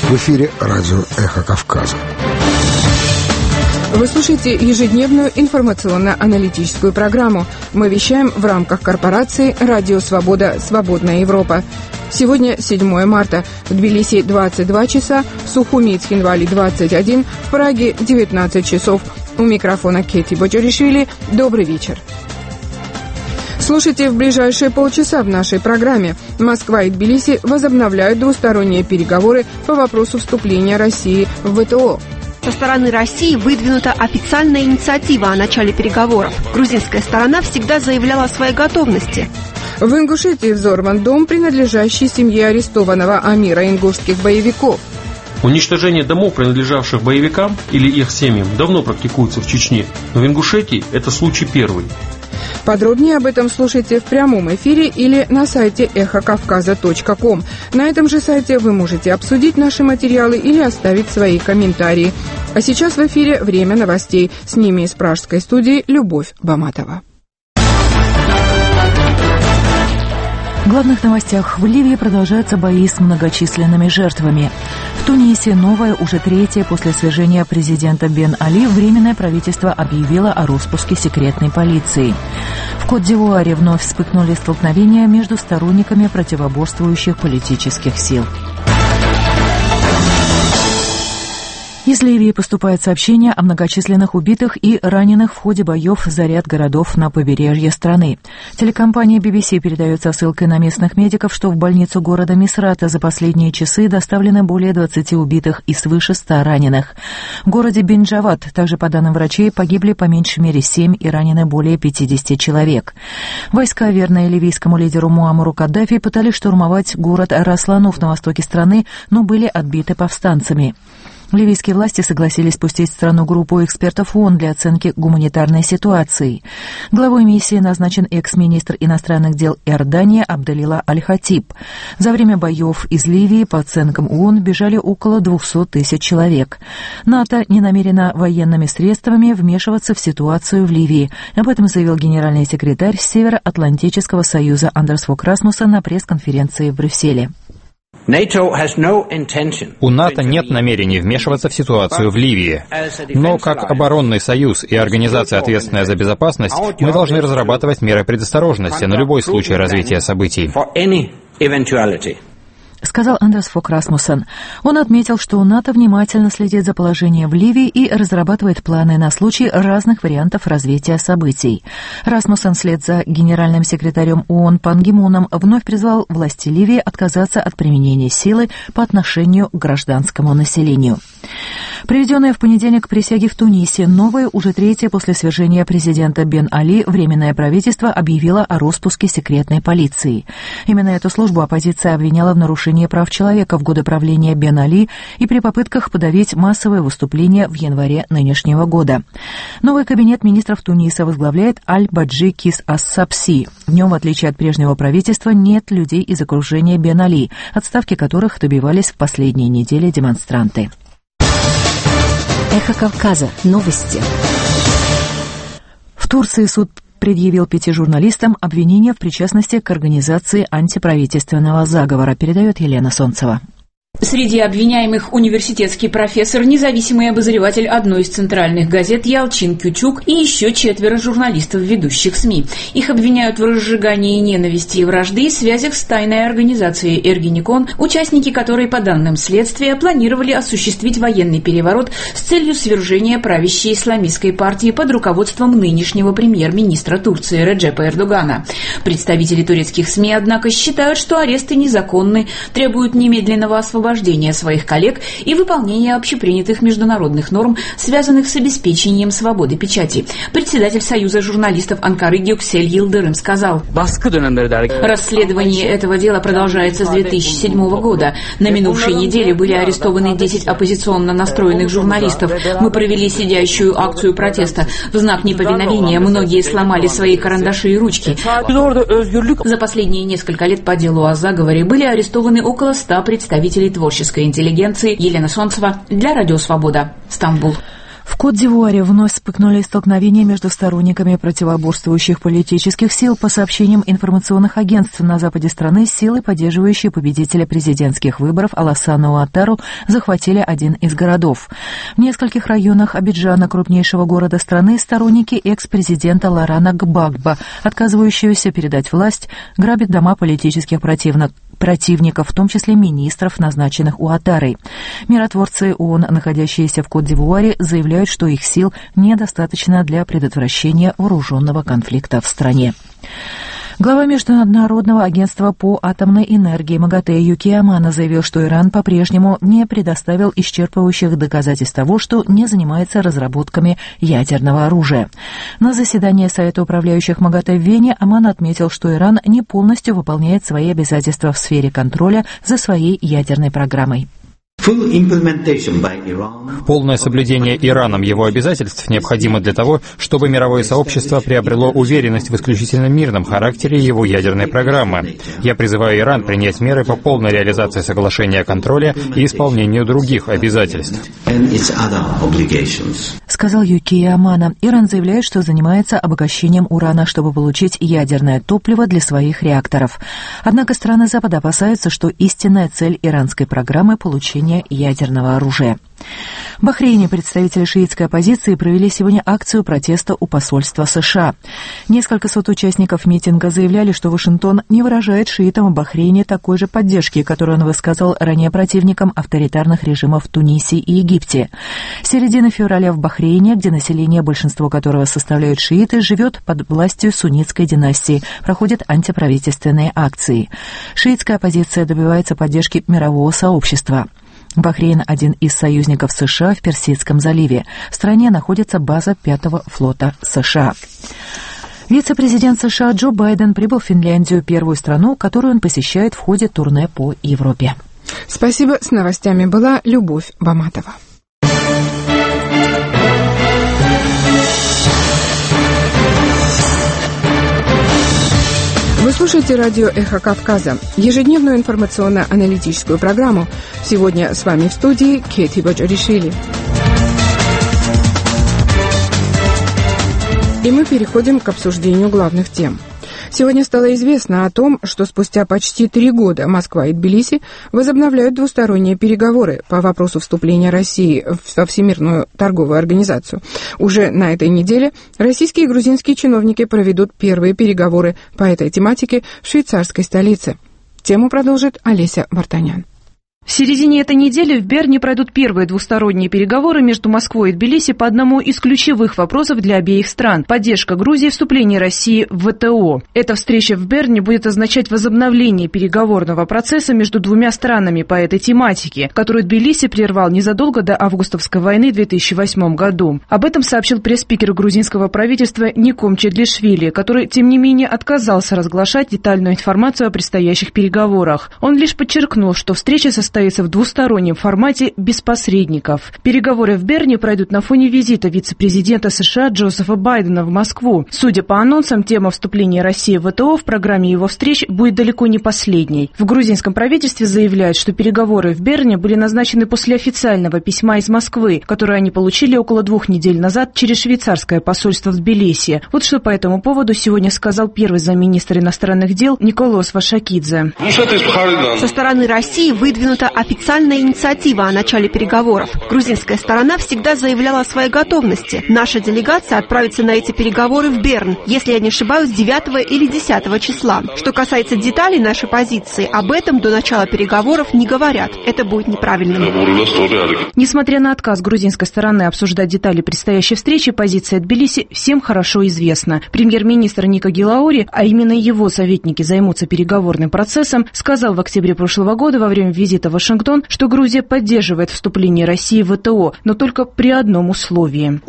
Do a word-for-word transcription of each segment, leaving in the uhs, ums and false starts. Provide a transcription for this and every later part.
В эфире радио «Эхо Кавказа». Вы слушаете ежедневную информационно-аналитическую программу. Мы вещаем в рамках корпорации «Радио Свобода. Свободная Европа». Сегодня седьмое марта. В Тбилиси двадцать два часа, в Сухуми и Цхинвали двадцать один, в Праге девятнадцать часов. У микрофона Кэти Боджоришвили. Добрый вечер. Слушайте в ближайшие полчаса в нашей программе. Москва и Тбилиси возобновляют двусторонние переговоры по вопросу вступления России в ВТО. Со стороны России выдвинута официальная инициатива о начале переговоров. Грузинская сторона всегда заявляла о своей готовности. В Ингушетии взорван дом, принадлежащий семье арестованного Амира ингушских боевиков. Уничтожение домов, принадлежавших боевикам или их семьям, давно практикуется в Чечне, но в Ингушетии это случай первый. Подробнее об этом слушайте в прямом эфире или на сайте эхо кавказа точка ком. На этом же сайте вы можете обсудить наши материалы или оставить свои комментарии. А сейчас в эфире время новостей. С ними из пражской студии Любовь Баматова. В главных новостях: в Ливии продолжаются бои с многочисленными жертвами. В Тунисе новое, уже третье после свержения президента Бен Али, временное правительство объявило о распуске секретной полиции. В Кот-д'Ивуаре вновь вспыхнули столкновения между сторонниками противоборствующих политических сил. Из Ливии поступает сообщение о многочисленных убитых и раненых в ходе боев за ряд городов на побережье страны. Телекомпания би би си передает со ссылкой на местных медиков, что в больницу города Мисрата за последние часы доставлено более двадцати убитых и свыше ста раненых. В городе Бенджават, также по данным врачей, погибли по меньшей мере семь и ранены более пятидесяти человек. Войска, верные ливийскому лидеру Муаммару Каддафи, пытались штурмовать город Раслануф на востоке страны, но были отбиты повстанцами. Ливийские власти согласились пустить в страну группу экспертов ООН для оценки гуманитарной ситуации. Главой миссии назначен экс-министр иностранных дел Иордании Абделила Аль-Хатиб. За время боев из Ливии, по оценкам ООН, бежали около двухсот тысяч человек. НАТО не намерено военными средствами вмешиваться в ситуацию в Ливии. Об этом заявил генеральный секретарь Североатлантического союза Андерс Фок Расмуссен на пресс-конференции в Брюсселе. У НАТО нет намерений вмешиваться в ситуацию в Ливии. Но как оборонный союз и организация, ответственная за безопасность, мы должны разрабатывать меры предосторожности на любой случай развития событий. Сказал Андерс Фок Расмуссен. Он отметил, что НАТО внимательно следит за положением в Ливии и разрабатывает планы на случай разных вариантов развития событий. Расмуссен вслед за генеральным секретарем ООН Пан Ги Муном вновь призвал власти Ливии отказаться от применения силы по отношению к гражданскому населению. Приведенное в понедельник к присяге в Тунисе, новое, уже третье после свержения президента Бен Али, временное правительство объявило о распуске секретной полиции. Именно эту службу оппозиция обвиняла в нарушении прав человека в годы правления Бен Али и при попытках подавить массовые выступления в январе нынешнего года. Новый кабинет министров Туниса возглавляет Аль-Баджи Кис Ас-Сапси. В нем, в отличие от прежнего правительства, нет людей из окружения Бен Али, отставки которых добивались в последние недели демонстранты. Эхо Кавказа. Новости. В Турции суд предъявил пяти журналистам обвинения в причастности к организации антиправительственного заговора, передает Елена Солнцева. Среди обвиняемых университетский профессор, независимый обозреватель одной из центральных газет Ялчин Кючук и еще четверо журналистов ведущих СМИ. Их обвиняют в разжигании ненависти и вражды и связях с тайной организацией Эргенекон, участники которой, по данным следствия, планировали осуществить военный переворот с целью свержения правящей исламистской партии под руководством нынешнего премьер-министра Турции Реджепа Эрдогана. Представители турецких СМИ, однако, считают, что аресты незаконны, требуют немедленного освобождения своих коллег и выполнения общепринятых международных норм, связанных с обеспечением свободы печати. Председатель Союза журналистов Анкары Гюксель Йылдырым сказал: «Расследование этого дела продолжается с две тысячи седьмого года. На минувшей неделе были арестованы десять оппозиционно настроенных журналистов. Мы провели сидящую акцию протеста. В знак неповиновения многие сломали свои карандаши и ручки. За последние несколько лет по делу о заговоре были арестованы около ста представителей творческой интеллигенции. Елена Солнцева для Радио Свобода. Стамбул. В Кот-д'Ивуаре вновь вспыхнули столкновения между сторонниками противоборствующих политических сил. По сообщениям информационных агентств, на западе страны силы, поддерживающие победителя президентских выборов Алассана Уаттару, захватили один из городов. В нескольких районах Абиджана, крупнейшего города страны, сторонники экс-президента Лорана Гбагба, отказывающегося передать власть, грабят дома политических противников. противников, в том числе министров, назначенных Уаттарой. Миротворцы ООН, находящиеся в Кот-д'Ивуаре, заявляют, что их сил недостаточно для предотвращения вооруженного конфликта в стране. Глава Международного агентства по атомной энергии МАГАТЭ Юкия Амано заявил, что Иран по-прежнему не предоставил исчерпывающих доказательств того, что не занимается разработками ядерного оружия. На заседании Совета управляющих МАГАТЭ в Вене Амано отметил, что Иран не полностью выполняет свои обязательства в сфере контроля за своей ядерной программой. Полное соблюдение Ираном его обязательств необходимо для того, чтобы мировое сообщество приобрело уверенность в исключительно мирном характере его ядерной программы. Я призываю Иран принять меры по полной реализации соглашения о контроле и исполнению других обязательств. Сказал Юкия Амано. Иран заявляет, что занимается обогащением урана, чтобы получить ядерное топливо для своих реакторов. Однако страны Запада опасаются, что истинная цель иранской программы – получение ядерного оружия. В Бахрейне представители шиитской оппозиции провели сегодня акцию протеста у посольства США. Несколько сот участников митинга заявляли, что Вашингтон не выражает шиитам в Бахрейне такой же поддержки, которую он высказал ранее противникам авторитарных режимов в Тунисе и Египте. С середины февраля в Бахрейне, где население, большинство которого составляют шииты, живет под властью суннитской династии, проходят антиправительственные акции. Шиитская оппозиция добивается поддержки мирового сообщества. Бахрейн – один из союзников США в Персидском заливе. В стране находится база пятого флота США. Вице-президент США Джо Байден прибыл в Финляндию, первую страну, которую он посещает в ходе турне по Европе. Спасибо. С новостями была Любовь Баматова. Вы слушаете радио «Эхо Кавказа», ежедневную информационно-аналитическую программу. Сегодня с вами в студии Кети Баджаришвили. И мы переходим к обсуждению главных тем. Сегодня стало известно о том, что спустя почти три года Москва и Тбилиси возобновляют двусторонние переговоры по вопросу вступления России во Всемирную торговую организацию. Уже на этой неделе российские и грузинские чиновники проведут первые переговоры по этой тематике в швейцарской столице. Тему продолжит Олеся Вартанян. В середине этой недели в Берне пройдут первые двусторонние переговоры между Москвой и Тбилиси по одному из ключевых вопросов для обеих стран – поддержка Грузии в вступлении России в ВТО. Эта встреча в Берне будет означать возобновление переговорного процесса между двумя странами по этой тематике, которую Тбилиси прервал незадолго до августовской войны в две тысячи восьмом году. Об этом сообщил пресс-спикер грузинского правительства Ником Чадлишвили, который, тем не менее, отказался разглашать детальную информацию о предстоящих переговорах. Он лишь подчеркнул, что встреча состоится в двустороннем формате без посредников. Переговоры в Берне пройдут на фоне визита вице-президента США Джозефа Байдена в Москву. Судя по анонсам, тема вступления России в ВТО в программе его встреч будет далеко не последней. В грузинском правительстве заявляют, что переговоры в Берне были назначены после официального письма из Москвы, которое они получили около двух недель назад через швейцарское посольство в Тбилиси. Вот что по этому поводу сегодня сказал первый замминистра иностранных дел Николос Вашакидзе. Со стороны России выдвинута официальная инициатива о начале переговоров. Грузинская сторона всегда заявляла о своей готовности. Наша делегация отправится на эти переговоры в Берн, если я не ошибаюсь, девятого или десятого числа. Что касается деталей нашей позиции, об этом до начала переговоров не говорят. Это будет неправильным. Несмотря на отказ грузинской стороны обсуждать детали предстоящей встречи, позиция Тбилиси всем хорошо известна. Премьер-министр Ника Гилаури, а именно его советники займутся переговорным процессом, сказал в октябре прошлого года во время визита в Вашингтон, что Грузия поддерживает вступление России в ВТО, но только при одном условии.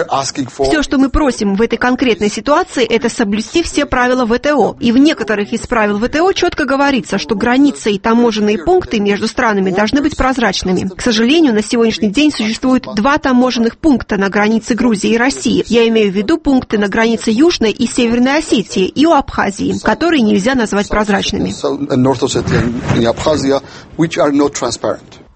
Все, что мы просим в этой конкретной ситуации, это соблюсти все правила ВТО. И в некоторых из правил ВТО четко говорится, что границы и таможенные пункты между странами должны быть прозрачными. К сожалению, на сегодняшний день существует два таможенных пункта на границе Грузии и России. Я имею в виду пункты на границе Южной и Северной Осетии и у Абхазии, которые нельзя назвать прозрачными.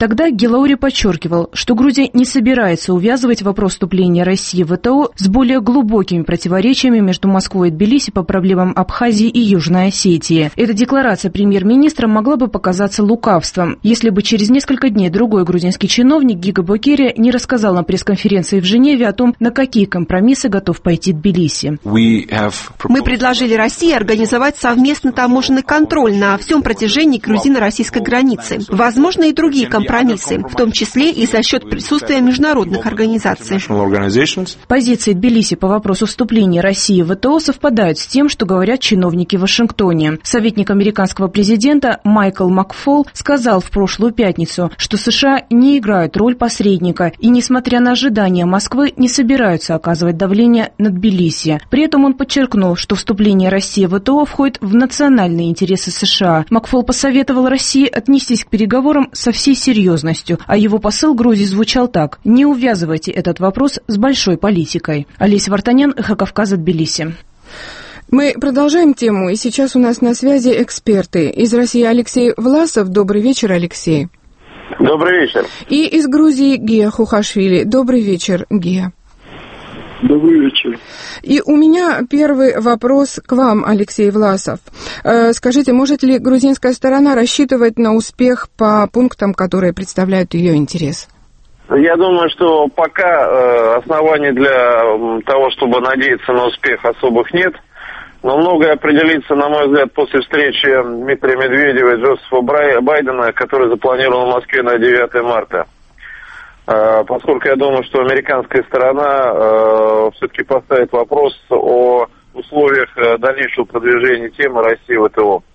Тогда Гилаури подчеркивал, что Грузия не собирается увязывать вопрос вступления России в ВТО с более глубокими противоречиями между Москвой и Тбилиси по проблемам Абхазии и Южной Осетии. Эта декларация премьер-министра могла бы показаться лукавством, если бы через несколько дней другой грузинский чиновник Гига Бокерия не рассказал на пресс-конференции в Женеве о том, на какие компромиссы готов пойти Тбилиси. Мы предложили России организовать совместный таможенный контроль на всем протяжении грузино-российской границы. Возможно, и другие компромиссы, в том числе и за счет присутствия международных организаций. Позиции Тбилиси по вопросу вступления России в ВТО совпадают с тем, что говорят чиновники в Вашингтоне. Советник американского президента Майкл Макфол сказал в прошлую пятницу, что США не играют роль посредника и, несмотря на ожидания Москвы, не собираются оказывать давление на Тбилиси. При этом он подчеркнул, что вступление России в ВТО входит в национальные интересы США. Макфол посоветовал России отнестись к переговорам со всей серьезностью, а его посыл Грузии звучал так: «Не увязывайте этот вопрос с большой политикой». Олеся Вартанян, Эхо Кавказа, Тбилиси. Мы продолжаем тему, и сейчас у нас на связи эксперты. Из России Алексей Власов. Добрый вечер, Алексей. Добрый вечер. И из Грузии Гия Хухашвили. Добрый вечер, Гия. Добрый вечер. И у меня первый вопрос к вам, Алексей Власов. Скажите, может ли грузинская сторона рассчитывать на успех по пунктам, которые представляют ее интерес? Я думаю, что пока оснований для того, чтобы надеяться на успех, особых нет. Но многое определится, на мой взгляд, после встречи Дмитрия Медведева и Джозефа Байдена, которая запланирована в Москве на девятое марта. Поскольку я думаю, что американская сторона э, все-таки поставит вопрос о условиях дальнейшего продвижения темы России в ВТО.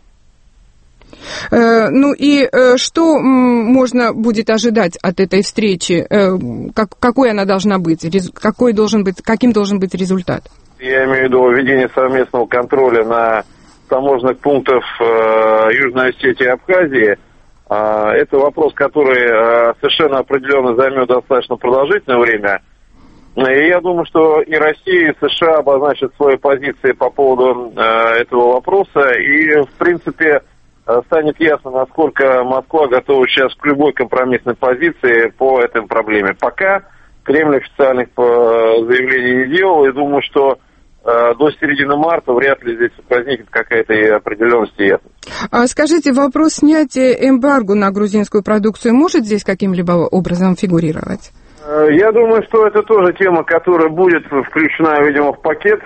Э, ну и э, что м, можно будет ожидать от этой встречи? Э, как, какой она должна быть? Рез, какой должен быть? Каким должен быть результат? Я имею в виду введение совместного контроля на таможенных пунктах э, Южной Осетии и Абхазии. Это вопрос, который совершенно определенно займет достаточно продолжительное время. И я думаю, что и Россия, и США обозначат свои позиции по поводу этого вопроса. И, в принципе, станет ясно, насколько Москва готова сейчас к любой компромиссной позиции по этой проблеме. Пока Кремль официальных заявлений не делал, и думаю, что до середины марта вряд ли здесь возникнет какая-то определенность и ясность. А скажите, вопрос снятия эмбарго на грузинскую продукцию может здесь каким-либо образом фигурировать? Я думаю, что это тоже тема, которая будет включена, видимо, в пакет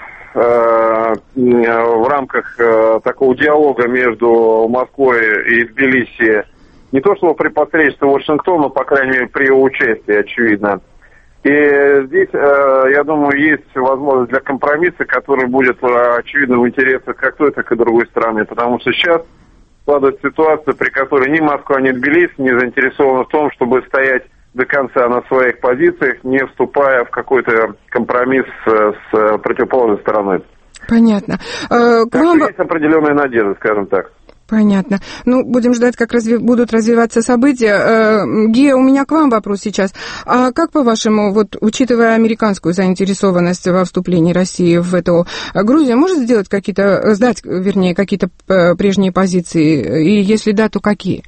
в рамках такого диалога между Москвой и Тбилиси. Не то чтобы при посредстве Вашингтона, по крайней мере, при его участии, очевидно. И здесь, я думаю, есть возможность для компромисса, который будет, очевидно, в интересах как той, так и другой стороны. Потому что сейчас складывается ситуация, при которой ни Москва, ни Тбилиси не заинтересованы в том, чтобы стоять до конца на своих позициях, не вступая в какой-то компромисс с противоположной стороной. Понятно. А, так вам... что есть определенная надежда, скажем так. Понятно. Ну, будем ждать, как разви... будут развиваться события. Э, Гия, у меня к вам вопрос сейчас. А как, по-вашему, вот, учитывая американскую заинтересованность во вступлении России в ВТО, Грузия может сделать какие-то, сдать, вернее, какие-то прежние позиции? И если да, то какие?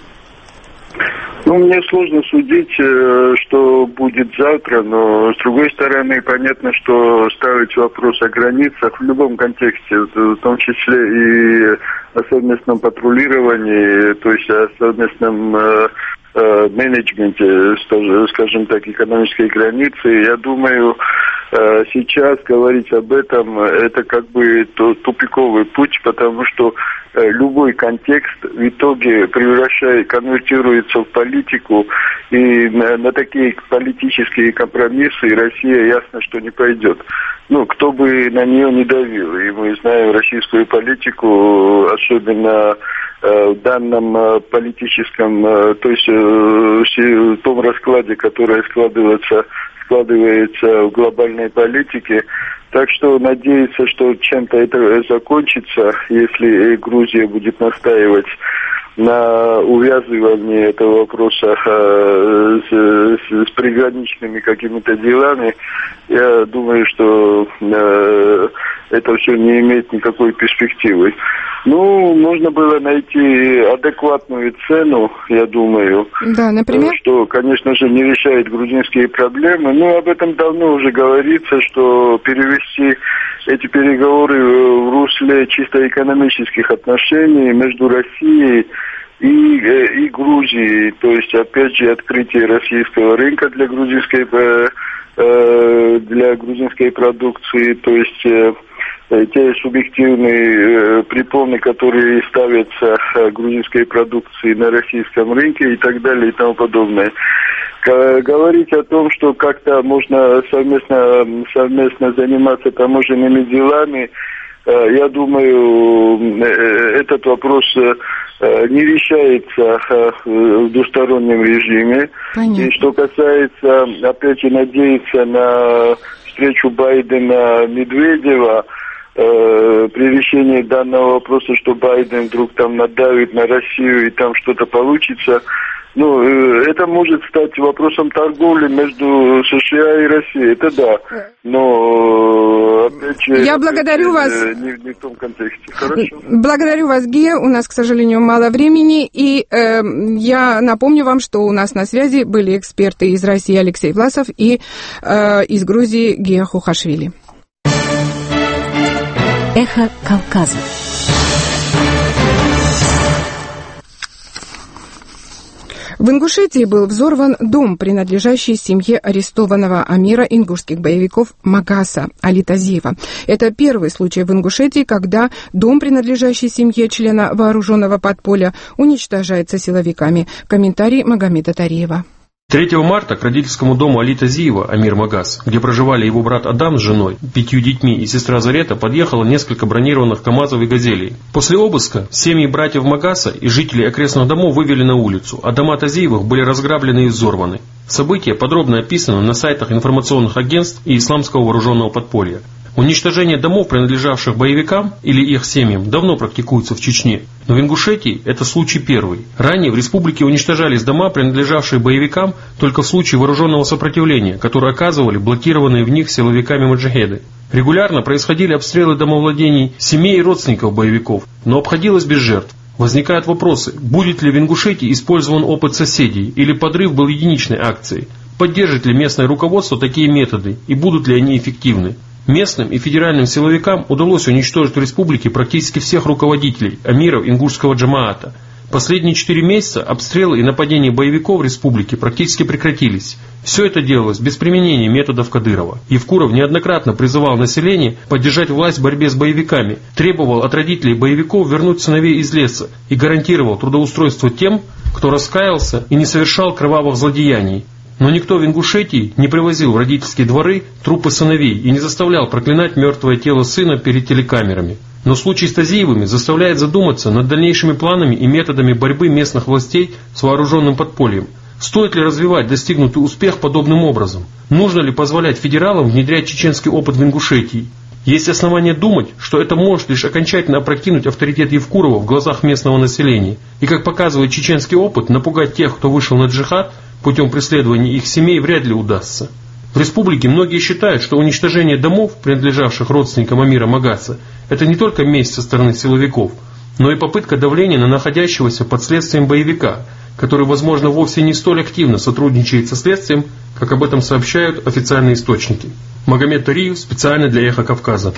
Ну, мне сложно судить, что будет завтра, но, с другой стороны, понятно, что ставить вопрос о границах в любом контексте, в том числе и о совместном патрулировании, то есть о совместном э, э, менеджменте, скажем так, экономической границы, я думаю, э, сейчас говорить об этом, это как бы тупиковый путь, потому что любой контекст в итоге превращает, конвертируется в политику, и на, на такие политические компромиссы Россия ясно, что не пойдет. Ну, кто бы на нее не давил, и мы знаем российскую политику, особенно э, в данном э, политическом, э, то есть э, в том раскладе, который складывается, складывается в глобальной политике. Так что надеяться, что чем-то это закончится, если Грузия будет настаивать на увязывании этого вопроса э, с, с приграничными какими-то делами, я думаю, что э, это все не имеет никакой перспективы. Ну, можно было найти адекватную цену, я думаю. Да, например? Что, конечно же, не решает грузинские проблемы. Но об этом давно уже говорится, что перевести эти переговоры в русле чисто экономических отношений между Россией и, и Грузией. То есть, опять же, открытие российского рынка для грузинской, для грузинской продукции. То есть, те субъективные препоны, которые ставятся грузинской продукции на российском рынке и так далее и тому подобное. Говорить о том, что как-то можно совместно, совместно заниматься таможенными делами, я думаю, этот вопрос не решается в двустороннем режиме. Понятно. И что касается, опять же, надеяться на встречу Байдена-Медведева, при решении данного вопроса, что Байден вдруг там надавит на Россию и там что-то получится, ну, это может стать вопросом торговли между США и Россией, это да, но, опять же, я благодарю вас. Не, не в том контексте. Хорошо. Благодарю вас, Гея, у нас, к сожалению, мало времени, и э, я напомню вам, что у нас на связи были эксперты из России Алексей Власов и э, из Грузии Гея Хухашвили. Эхо Кавказа. В Ингушетии был взорван дом, принадлежащий семье арестованного амира ингушских боевиков Магаса Али Тазиева. Это первый случай в Ингушетии, когда дом, принадлежащий семье члена вооруженного подполья, уничтожается силовиками. Комментарий Магомеда Тариева. третьего марта к родительскому дому Али Тазиева, Амир Магас, где проживали его брат Адам с женой, пятью детьми и сестра Зарета, подъехало несколько бронированных КАМАЗов и «Газелей». После обыска семьи братьев Магаса и жителей окрестных домов вывели на улицу, а дома Тазиевых были разграблены и взорваны. События подробно описаны на сайтах информационных агентств и исламского вооруженного подполья. Уничтожение домов, принадлежавших боевикам или их семьям, давно практикуется в Чечне, но в Ингушетии это случай первый. Ранее в республике уничтожались дома, принадлежавшие боевикам, только в случае вооруженного сопротивления, которое оказывали блокированные в них силовиками маджахеды. Регулярно происходили обстрелы домовладений семей и родственников боевиков, но обходилось без жертв. Возникают вопросы, будет ли в Ингушетии использован опыт соседей или подрыв был единичной акцией, поддержит ли местное руководство такие методы и будут ли они эффективны. Местным и федеральным силовикам удалось уничтожить в республике практически всех руководителей амиров ингушского джамаата. Последние четыре месяца обстрелы и нападения боевиков в республике практически прекратились. Все это делалось без применения методов Кадырова. Евкуров неоднократно призывал население поддержать власть в борьбе с боевиками, требовал от родителей боевиков вернуть сыновей из леса и гарантировал трудоустройство тем, кто раскаялся и не совершал кровавых злодеяний. Но никто в Ингушетии не привозил в родительские дворы трупы сыновей и не заставлял проклинать мертвое тело сына перед телекамерами. Но случай с Тазиевыми заставляет задуматься над дальнейшими планами и методами борьбы местных властей с вооруженным подпольем. Стоит ли развивать достигнутый успех подобным образом? Нужно ли позволять федералам внедрять чеченский опыт в Ингушетии? Есть основания думать, что это может лишь окончательно опрокинуть авторитет Евкурова в глазах местного населения. И, как показывает чеченский опыт, напугать тех, кто вышел на джихад, путем преследования их семей вряд ли удастся. В республике многие считают, что уничтожение домов, принадлежавших родственникам Амира Магаса, это не только месть со стороны силовиков, но и попытка давления на находящегося под следствием боевика, который, возможно, вовсе не столь активно сотрудничает со следствием, как об этом сообщают официальные источники. Магомед Тариев, специально для «Эхо Кавказа».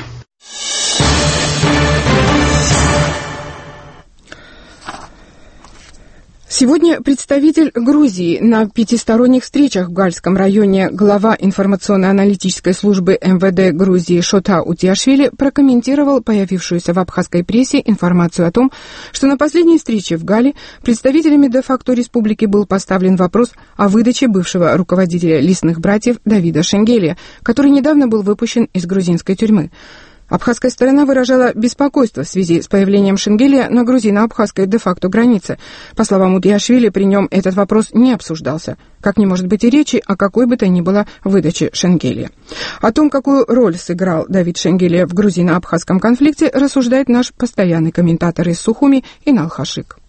Сегодня представитель Грузии на пятисторонних встречах в Гальском районе, глава информационно-аналитической службы эм вэ дэ Грузии Шота Утиашвили прокомментировал появившуюся в абхазской прессе информацию о том, что на последней встрече в Гале представителями де-факто республики был поставлен вопрос о выдаче бывшего руководителя лесных братьев Давида Шенгелия, который недавно был выпущен из грузинской тюрьмы. Абхазская сторона выражала беспокойство в связи с появлением Шенгелия на грузино-абхазской де-факто границе. По словам Утиашвили, при нем этот вопрос не обсуждался, как не может быть и речи о какой бы то ни было выдаче Шенгелия. О том, какую роль сыграл Давид Шенгелия в грузино-абхазском конфликте, рассуждает наш постоянный комментатор из Сухуми Инал Хашик.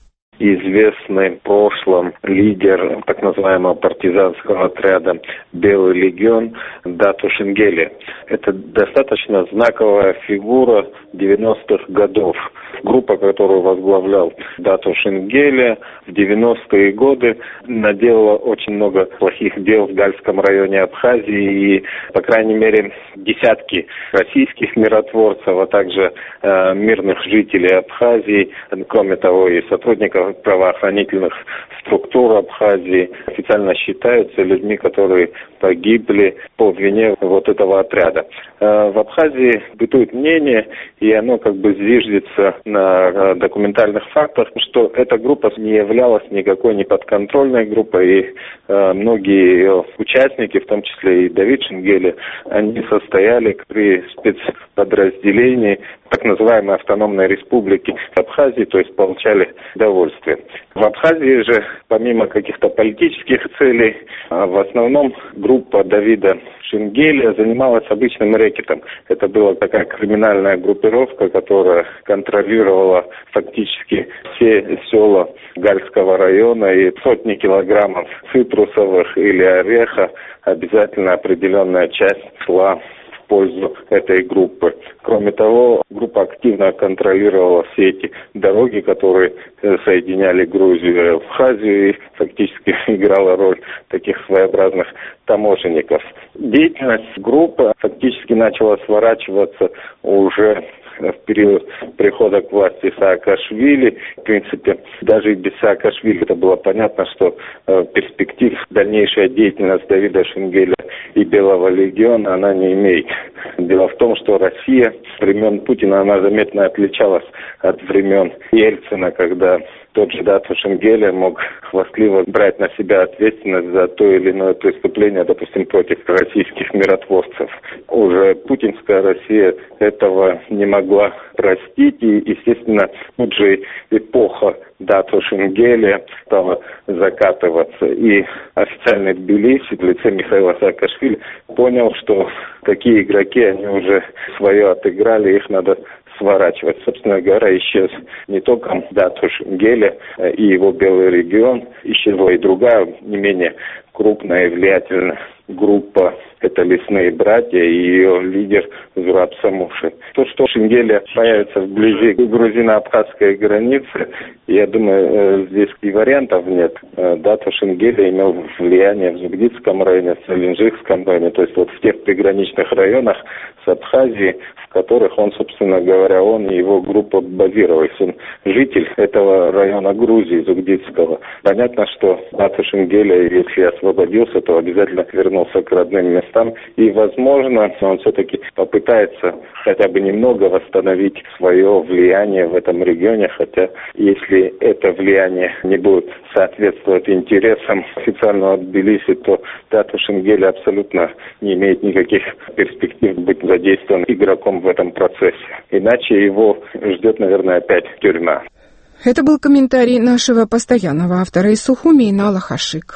известный в прошлом лидер так называемого партизанского отряда «Белый легион» Дату Шенгеле. Это достаточно знаковая фигура девяностых годов. Группа, которую возглавлял Дату Шенгеле, в девяностые годы наделала очень много плохих дел в Гальском районе Абхазии, и, по крайней мере, десятки российских миротворцев, а также э, мирных жителей Абхазии, кроме того, и сотрудников правоохранительных структур Абхазии, официально считаются людьми, которые погибли по вине вот этого отряда. Э, в Абхазии бытует мнение, и оно как бы зиждется на документальных фактах, что эта группа не являлась никакой неподконтрольной группой, и э, многие ее участники, в том числе и Давид Шенгеле, они состояли при спецподразделении так называемой автономной республики Абхазии, то есть получали удовольствие. В Абхазии же, помимо каких-то политических целей, в основном группа Давида Шенгеле занималась обычным рэкетом. Это была такая криминальная группировка, которая контролировала фактически все села Гальского района, и сотни килограммов цитрусовых или ореха обязательно определенная часть шла в пользу этой группы. Кроме того, группа активно контролировала все эти дороги, которые соединяли Грузию и Абхазию, и фактически играла роль таких своеобразных таможенников. Деятельность группы фактически начала сворачиваться уже в период прихода к власти Саакашвили. В принципе, даже и без Саакашвили это было понятно, что э, перспектив дальнейшая деятельность Давида Шенгеля и Белого легиона она не имеет. Дело в том, что Россия с времен Путина, она заметно отличалась от времен Ельцина, когда тот же Дату Шенгеле мог хвастливо брать на себя ответственность за то или иное преступление, допустим, против российских миротворцев. Уже путинская Россия этого не могла простить, и, естественно, тут же эпоха Дату Шенгеле стала закатываться. И официальный Тбилиси в лице Михаила Саакашвили понял, что такие игроки, они уже свое отыграли, их надо сворачивать. Собственно говоря, исчез не только Дату Шенгеле и его Белый регион, исчезла и другая, не менее крупная и влиятельная группа, это Лесные братья и ее лидер Зураб Самуши. То, что Шенгеле появится вблизи грузино-абхазской границы, я думаю, здесь и вариантов нет. Дату Шенгеле имел влияние в Зугдидском районе, в Салинжикском районе, то есть вот в тех приграничных районах с Абхазией, в которых он, собственно говоря, он и его группа базировались. Он житель этого района Грузии, Зугдидского. Понятно, что Дату Шенгеле, если освободился, то обязательно вернулся к родным местам. И, возможно, он все-таки попытается хотя бы немного восстановить свое влияние в этом регионе, хотя если это влияние не будет соответствовать интересам официального Тбилиси, то Дату Шенгеле абсолютно не имеет никаких перспектив быть задействован игроком в этом процессе. Иначе его ждет, наверное, опять тюрьма. Это был комментарий нашего постоянного автора из Сухуми Инала Хашик.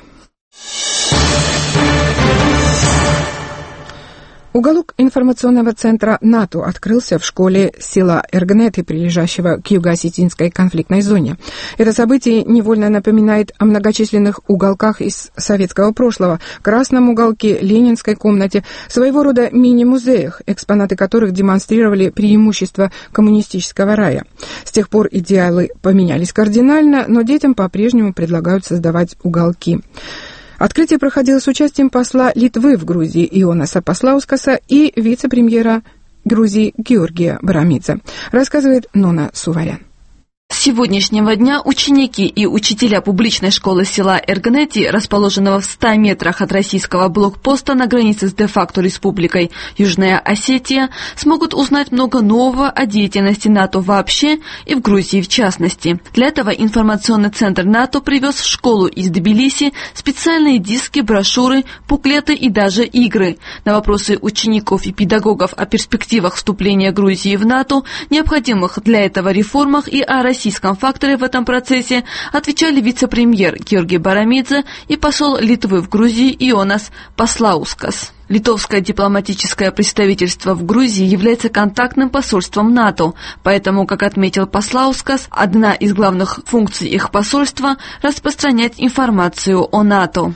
Уголок информационного центра НАТО открылся в школе села Эргнеты, прилежащего к юго-осетинской конфликтной зоне. Это событие невольно напоминает о многочисленных уголках из советского прошлого, Красном уголке, Ленинской комнате, своего рода мини-музеях, экспонаты которых демонстрировали преимущества коммунистического рая. С тех пор идеалы поменялись кардинально, но детям по-прежнему предлагают создавать уголки. Открытие проходило с участием посла Литвы в Грузии Ионаса Паслаускаса и вице-премьера Грузии Георгия Барамидзе, рассказывает Нона Суварян. С сегодняшнего дня ученики и учителя публичной школы села Эргнети, расположенного в ста метрах от российского блокпоста на границе с де-факто республикой Южная Осетия, смогут узнать много нового о деятельности НАТО вообще и в Грузии в частности. Для этого информационный центр НАТО привез в школу из Тбилиси специальные диски, брошюры, буклеты и даже игры. На вопросы учеников и педагогов о перспективах вступления Грузии в НАТО, необходимых для этого реформах и о российском факторе в этом процессе отвечали вице-премьер Георгий Барамидзе и посол Литвы в Грузии Ионас Паслаускас. Литовское дипломатическое представительство в Грузии является контактным посольством НАТО, поэтому, как отметил Паслаускас, одна из главных функций их посольства – распространять информацию о НАТО.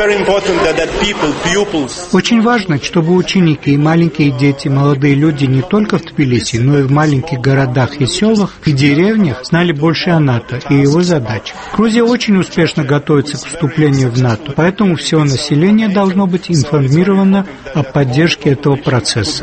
Очень важно, чтобы ученики, маленькие дети, молодые люди не только в Тбилиси, но и в маленьких городах и селах и деревнях знали больше о НАТО и его задачах. Грузия очень успешно готовится к вступлению в НАТО, поэтому все население должно быть информировано о поддержке этого процесса.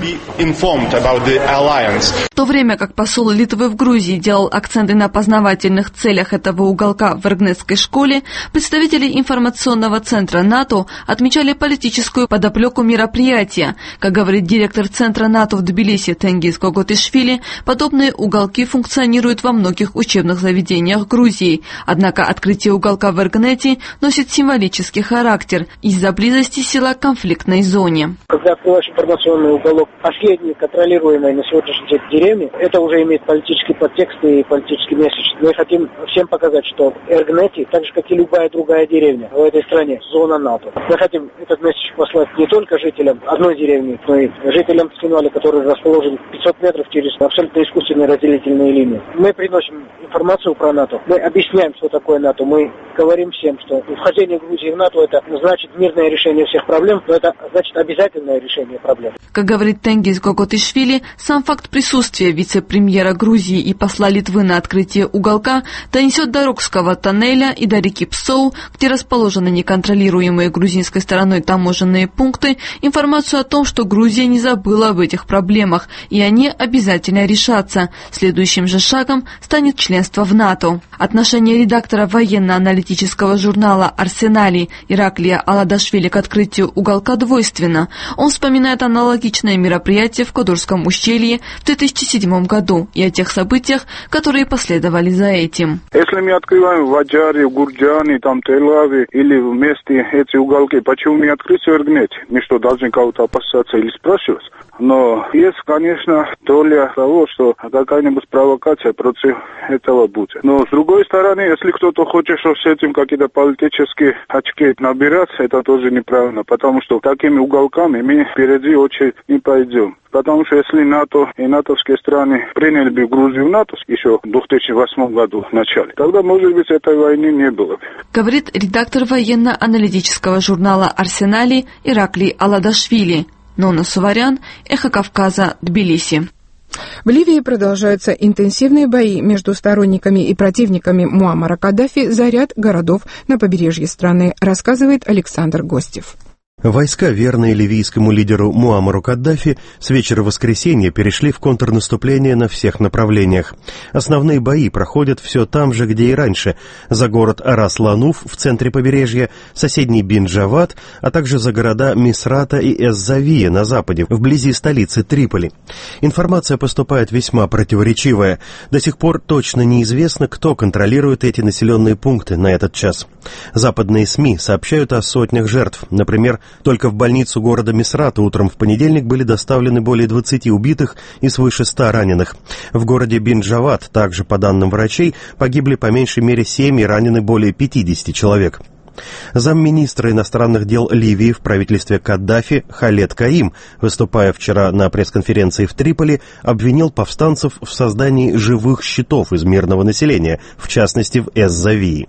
В то время как посол Литвы в Грузии делал акценты на познавательных целях этого уголка в Эргнетской школе, представители информационного центра НАТО отмечали политическую подоплеку мероприятия. Как говорит директор центра НАТО в Тбилиси Тенгиз Коготишвили, подобные уголки функционируют во многих учебных заведениях Грузии. Однако открытие уголка в Эргнете носит символический характер из-за близости села к конфликтной зоне. Когда открываешь информационный уголок последней контролируемой на сегодняшний день деревни, это уже имеет политический подтекст и политический месседж. Мы хотим всем показать, что Эргнети, так же как и любая другая деревня в этой стране, зона НАТО. Мы хотим этот месседж послать не только жителям одной деревни, но и жителям Цхинвали, которые расположены пятьсот метров через абсолютно искусственные разделительные линии. Мы приносим информацию про НАТО, мы объясняем, что такое НАТО, мы говорим всем, что вхождение Грузии в НАТО это значит мирное решение всех проблем, но это значит обязательное решение проблем. Как говорит Тенгиз Коготишвили, сам факт присутствия вице-премьера Грузии и посла Литвы на открытие уголка донесет до Рокского тоннеля и до реки Псоу, где расположены неконтролируемые грузинской стороной таможенные пункты, информацию о том, что Грузия не забыла об этих проблемах, и они обязательно решатся. Следующим же шагом станет членство в НАТО. Отношение редактора военно-аналитического журнала «Арсенали» Ираклия Аладашвили к открытию уголка двойственно. Он вспоминает аналогичное мероприятие в Кодурском ущелье в две тысячи седьмом году и о тех событиях, которые последовали за этим. Если мы открываем в Аджаре, в Гурджане, там, Тель-Авиве или вместе эти уголки, почему не открыть в Эргнете? Мы что, должны кого-то опасаться или спрашивать? Но есть, конечно, доля того, что какая-нибудь провокация против этого будет. Но с другой стороны, если кто-то хочет, чтобы с этим какие-то политические очки набирать, это тоже неправильно, потому что такими уголками мы впереди очень не пойдем. Потому что если НАТО и натовские страны приняли бы Грузию в НАТО еще в две тысячи восьмом году в начале, тогда, может быть, этой войны не было. Говорит редактор военно-аналитического журнала «Арсенали» Ираклий Аладашвили. Нона Суварян, Эхо Кавказа, Тбилиси. В Ливии продолжаются интенсивные бои между сторонниками и противниками Муаммара Каддафи за ряд городов на побережье страны, рассказывает Александр Гостев. Войска, верные ливийскому лидеру Муаммару Каддафи, с вечера воскресенья перешли в контрнаступление на всех направлениях. Основные бои проходят все там же, где и раньше, за город Арас-Лануф в центре побережья, соседний Бин-Джавад, а также за города Мисрата и Эз-Завия на западе, вблизи столицы Триполи. Информация поступает весьма противоречивая. До сих пор точно неизвестно, кто контролирует эти населенные пункты на этот час. Западные СМИ сообщают о сотнях жертв. Например, только в больницу города Мисрата утром в понедельник были доставлены более двадцати убитых и свыше ста раненых. В городе Бин-Джавад, также по данным врачей, погибли по меньшей мере семь и ранены более пятидесяти человек. Замминистра иностранных дел Ливии в правительстве Каддафи Халед Каим, выступая вчера на пресс-конференции в Триполи, обвинил повстанцев в создании живых щитов из мирного населения, в частности в Эз-Завии.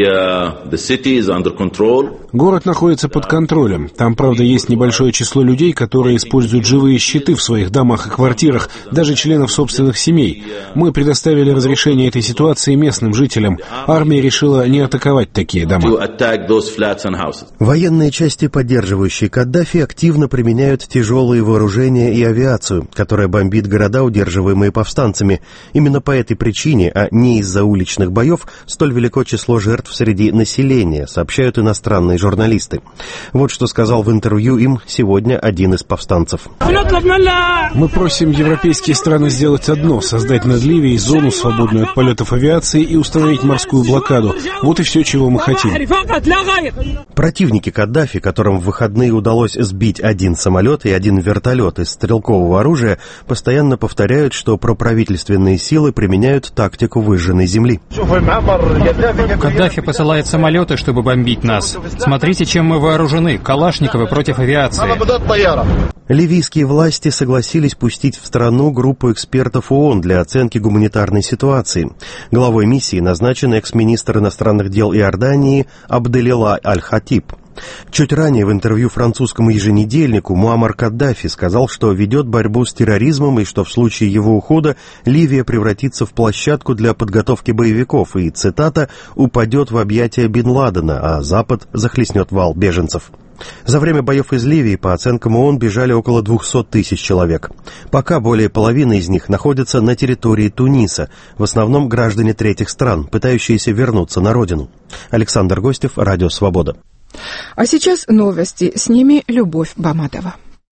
Город находится под контролем. Там, правда, есть небольшое число людей, которые используют живые щиты в своих домах и квартирах, даже членов собственных семей. Мы предоставили разрешение этой ситуации местным жителям. Армия решила не атаковать такие дома. Военные части, поддерживающие Каддафи, активно применяют тяжелые вооружения и авиацию, которая бомбит города, удерживаемые повстанцами. Именно по этой причине, а не из-за уличных боев, столь велико число жертв среди населения, сообщают иностранные журналисты. Вот что сказал в интервью им сегодня один из повстанцев. Мы просим европейские страны сделать одно — создать над Ливией зону, свободную от полетов авиации, и установить морскую блокаду. Вот и все, чего мы хотим. Противники Каддафи, которым в выходные удалось сбить один самолет и один вертолет из стрелкового оружия, постоянно повторяют, что проправительственные силы применяют тактику выжженной земли. Каддафи посылает самолеты, чтобы бомбить нас. Смотрите, чем мы вооружены. Калашниковы против авиации. Ливийские власти согласились пустить в страну группу экспертов ООН для оценки гуманитарной ситуации. Главой миссии назначен экс-министр иностранных дел Иордании Абделила Аль-Хатиб. Чуть ранее в интервью французскому еженедельнику Муаммар Каддафи сказал, что ведет борьбу с терроризмом и что в случае его ухода Ливия превратится в площадку для подготовки боевиков и, цитата, «упадет в объятия Бен Ладена, а Запад захлестнет вал беженцев». За время боев из Ливии, по оценкам ООН, бежали около двухсот тысяч человек. Пока более половины из них находятся на территории Туниса, в основном граждане третьих стран, пытающиеся вернуться на родину. Александр Гостев, Радио Свобода. А сейчас новости. С ними Любовь Баматова.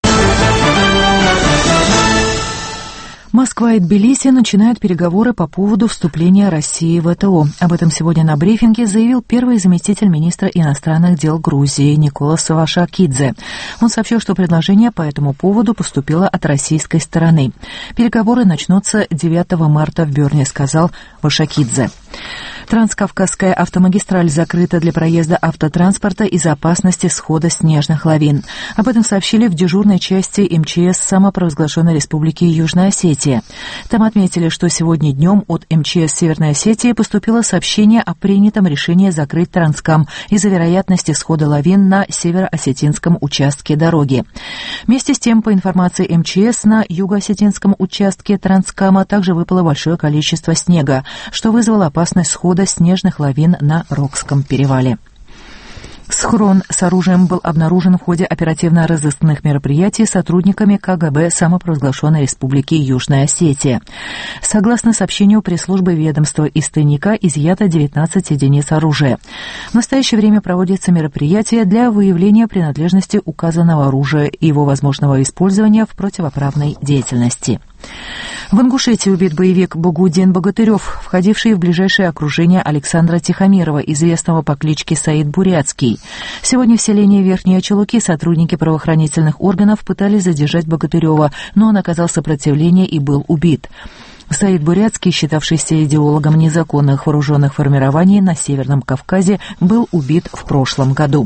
Москва и Тбилиси начинают переговоры по поводу вступления России в ВТО. Об этом сегодня на брифинге заявил первый заместитель министра иностранных дел Грузии Николас Вашакидзе. Он сообщил, что предложение по этому поводу поступило от российской стороны. Переговоры начнутся девятого марта в Берне, сказал Вашакидзе. Транскавказская автомагистраль закрыта для проезда автотранспорта из-за опасности схода снежных лавин. Об этом сообщили в дежурной части эм че эс самопровозглашенной Республики Южная Осетия. Там отметили, что сегодня днем от эм че эс Северной Осетии поступило сообщение о принятом решении закрыть Транскам из-за вероятности схода лавин на североосетинском участке дороги. Вместе с тем, по информации эм че эс, на югоосетинском участке Транскама также выпало большое количество снега, что вызвало опасность схода снежных лавин на Рокском перевале. Схрон с оружием был обнаружен в ходе оперативно-розыскных мероприятий сотрудниками ка гэ бэ самопровозглашенной Республики Южная Осетия. Согласно сообщению пресс-службы ведомства, из тайника изъято девятнадцать единиц оружия. В настоящее время проводятся мероприятия для выявления принадлежности указанного оружия и его возможного использования в противоправной деятельности. В Ингушетии убит боевик Бугудин Богатырев, входивший в ближайшее окружение Александра Тихомирова, известного по кличке Саид Бурятский. Сегодня в селении Верхние Чулуки сотрудники правоохранительных органов пытались задержать Богатырева, но он оказал сопротивление и был убит. Саид Бурятский, считавшийся идеологом незаконных вооруженных формирований на Северном Кавказе, был убит в прошлом году.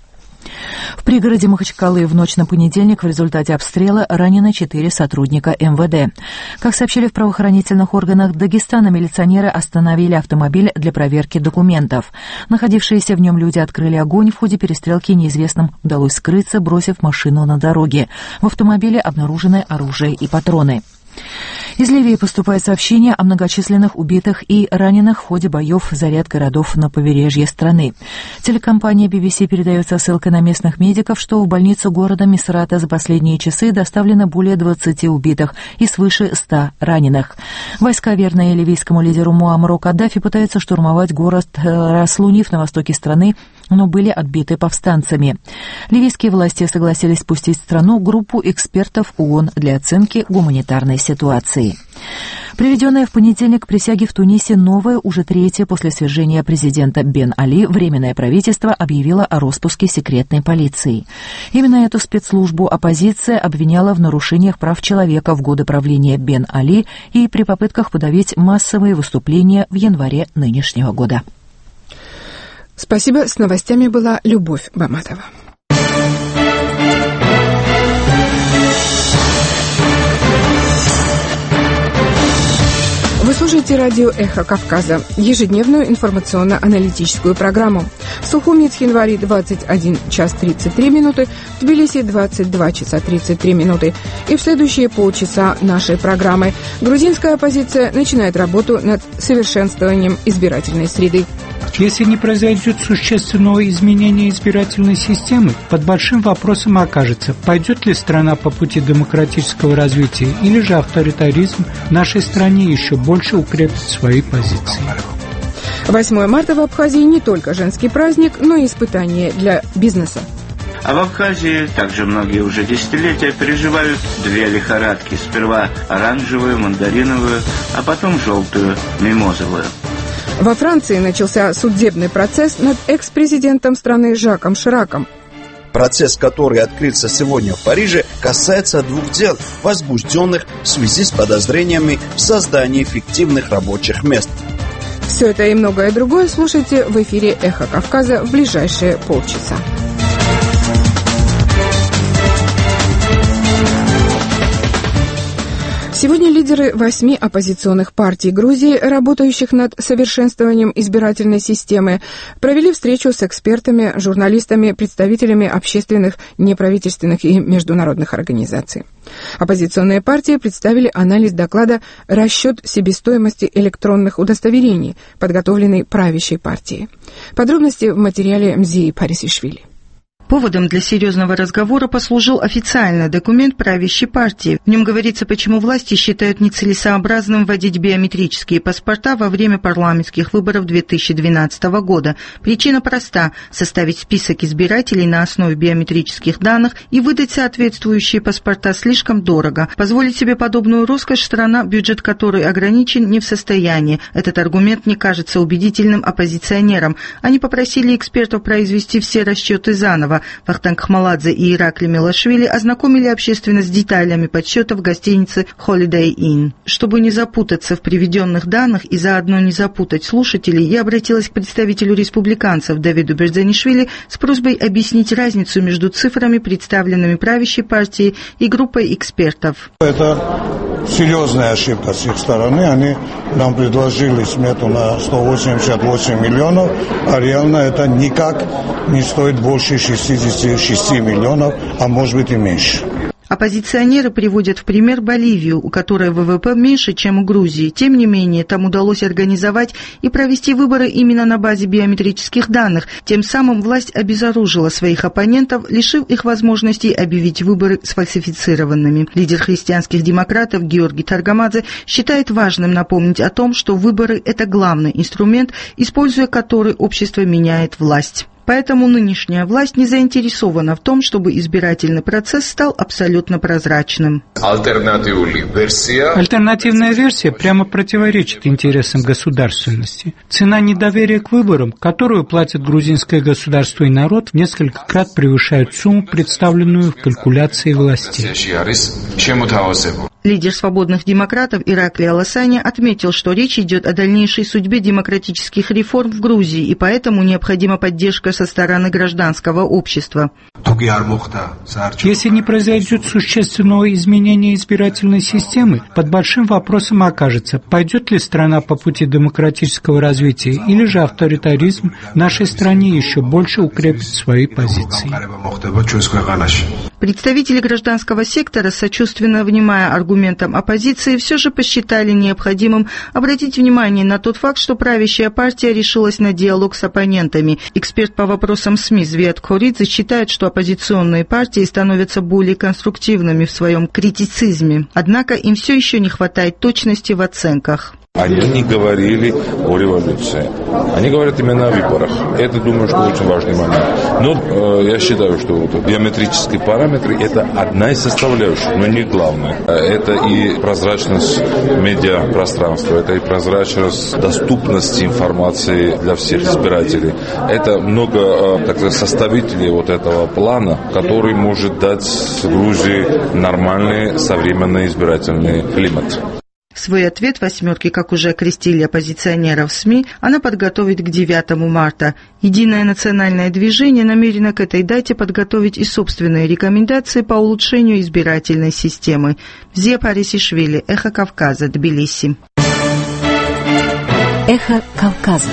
В пригороде Махачкалы в ночь на понедельник в результате обстрела ранены четыре сотрудника эм вэ дэ. Как сообщили в правоохранительных органах Дагестана, милиционеры остановили автомобиль для проверки документов. Находившиеся в нем люди открыли огонь. В ходе перестрелки неизвестным удалось скрыться, бросив машину на дороге. В автомобиле обнаружены оружие и патроны. Из Ливии поступает сообщение о многочисленных убитых и раненых в ходе боев за ряд городов на побережье страны. Телекомпания би би си передает со ссылкой на местных медиков, что в больницу города Мисрата за последние часы доставлено более двадцати убитых и свыше ста раненых. Войска, верные ливийскому лидеру Муаммару Каддафи, пытаются штурмовать город Раслуниф на востоке страны, но были отбиты повстанцами. Ливийские власти согласились спустить в страну группу экспертов ООН для оценки гуманитарной ситуации. Приведенное в понедельник к присяге в Тунисе новое, уже третье после свержения президента Бен Али, Временное правительство объявило о распуске секретной полиции. Именно эту спецслужбу оппозиция обвиняла в нарушениях прав человека в годы правления Бен Али и при попытках подавить массовые выступления в январе нынешнего года. Спасибо. С новостями была Любовь Баматова. Вы слушаете радио «Эхо Кавказа», ежедневную информационно-аналитическую программу. В Сухуми с января двадцать один час тридцать три минуты, в Тбилиси двадцать два часа тридцать три минуты. И в следующие полчаса нашей программы грузинская оппозиция начинает работу над совершенствованием избирательной среды. Если не произойдет существенного изменения избирательной системы, под большим вопросом окажется, пойдет ли страна по пути демократического развития, или же авторитаризм в нашей стране еще больше укрепит свои позиции. восьмое марта в Абхазии не только женский праздник, но и испытание для бизнеса. А в Абхазии также многие уже десятилетия переживают две лихорадки. Сперва оранжевую, мандариновую, а потом желтую, мимозовую. Во Франции начался судебный процесс над экс-президентом страны Жаком Шираком. Процесс, который открылся сегодня в Париже, касается двух дел, возбужденных в связи с подозрениями в создании фиктивных рабочих мест. Все это и многое другое слушайте в эфире «Эхо Кавказа» в ближайшие полчаса. Сегодня лидеры восьми оппозиционных партий Грузии, работающих над совершенствованием избирательной системы, провели встречу с экспертами, журналистами, представителями общественных, неправительственных и международных организаций. Оппозиционные партии представили анализ доклада «Расчет себестоимости электронных удостоверений», подготовленный правящей партией. Подробности в материале Мзии Парисишвили. Поводом для серьезного разговора послужил официальный документ правящей партии. В нем говорится, почему власти считают нецелесообразным вводить биометрические паспорта во время парламентских выборов две тысячи двенадцатого года. Причина проста – составить список избирателей на основе биометрических данных и выдать соответствующие паспорта слишком дорого. Позволить себе подобную роскошь страна, бюджет которой ограничен, не в состоянии. Этот аргумент не кажется убедительным оппозиционерам. Они попросили экспертов произвести все расчеты заново. Вахтанг Хмаладзе и Иракли Милашвили ознакомили общественность с деталями подсчетов гостиницы Holiday Inn. Чтобы не запутаться в приведенных данных и заодно не запутать слушателей, я обратилась к представителю республиканцев Давиду Берзанишвили с просьбой объяснить разницу между цифрами, представленными правящей партией, и группой экспертов. Это серьезная ошибка с их стороны. Они нам предложили смету на сто восемьдесят восемь миллионов, а реально это никак не стоит больше шестьдесят шесть миллионов, а может быть и меньше. Оппозиционеры приводят в пример Боливию, у которой ВВП меньше, чем у Грузии. Тем не менее, там удалось организовать и провести выборы именно на базе биометрических данных. Тем самым власть обезоружила своих оппонентов, лишив их возможности объявить выборы сфальсифицированными. Лидер христианских демократов Георгий Таргамадзе считает важным напомнить о том, что выборы – это главный инструмент, используя который общество меняет власть. Поэтому нынешняя власть не заинтересована в том, чтобы избирательный процесс стал абсолютно прозрачным. Альтернативная версия прямо противоречит интересам государственности. Цена недоверия к выборам, которую платит грузинское государство и народ, в несколько крат превышает сумму, представленную в калькуляции властей. Лидер свободных демократов Иракли Аласани отметил, что речь идет о дальнейшей судьбе демократических реформ в Грузии, и поэтому необходима поддержка со стороны гражданского общества. Если не произойдет существенного изменения избирательной системы, под большим вопросом окажется, пойдет ли страна по пути демократического развития, или же авторитаризм в нашей стране еще больше укрепит свои позиции. Представители гражданского сектора, сочувственно внимая аргументам оппозиции, все же посчитали необходимым обратить внимание на тот факт, что правящая партия решилась на диалог с оппонентами. Эксперт по вопросам СМИ Звиат Хоридзе считает, что оппозиционные партии становятся более конструктивными в своем критицизме. Однако им все еще не хватает точности в оценках. Они не говорили о революции. Они говорят именно о выборах. Это, думаю, что очень важный момент. Но э, я считаю, что вот, биометрические параметры – это одна из составляющих, но не главная. Это и прозрачность медиапространства, это и прозрачность доступности информации для всех избирателей. Это много э, так сказать, составителей вот этого плана, который может дать Грузии нормальный современный избирательный климат. Свой ответ «восьмерки», как уже окрестили оппозиционеров СМИ, она подготовит к девятому марта. Единое национальное движение намерено к этой дате подготовить и собственные рекомендации по улучшению избирательной системы. Мзия Парисишвили, Эхо Кавказа, Тбилиси. Эхо Кавказа.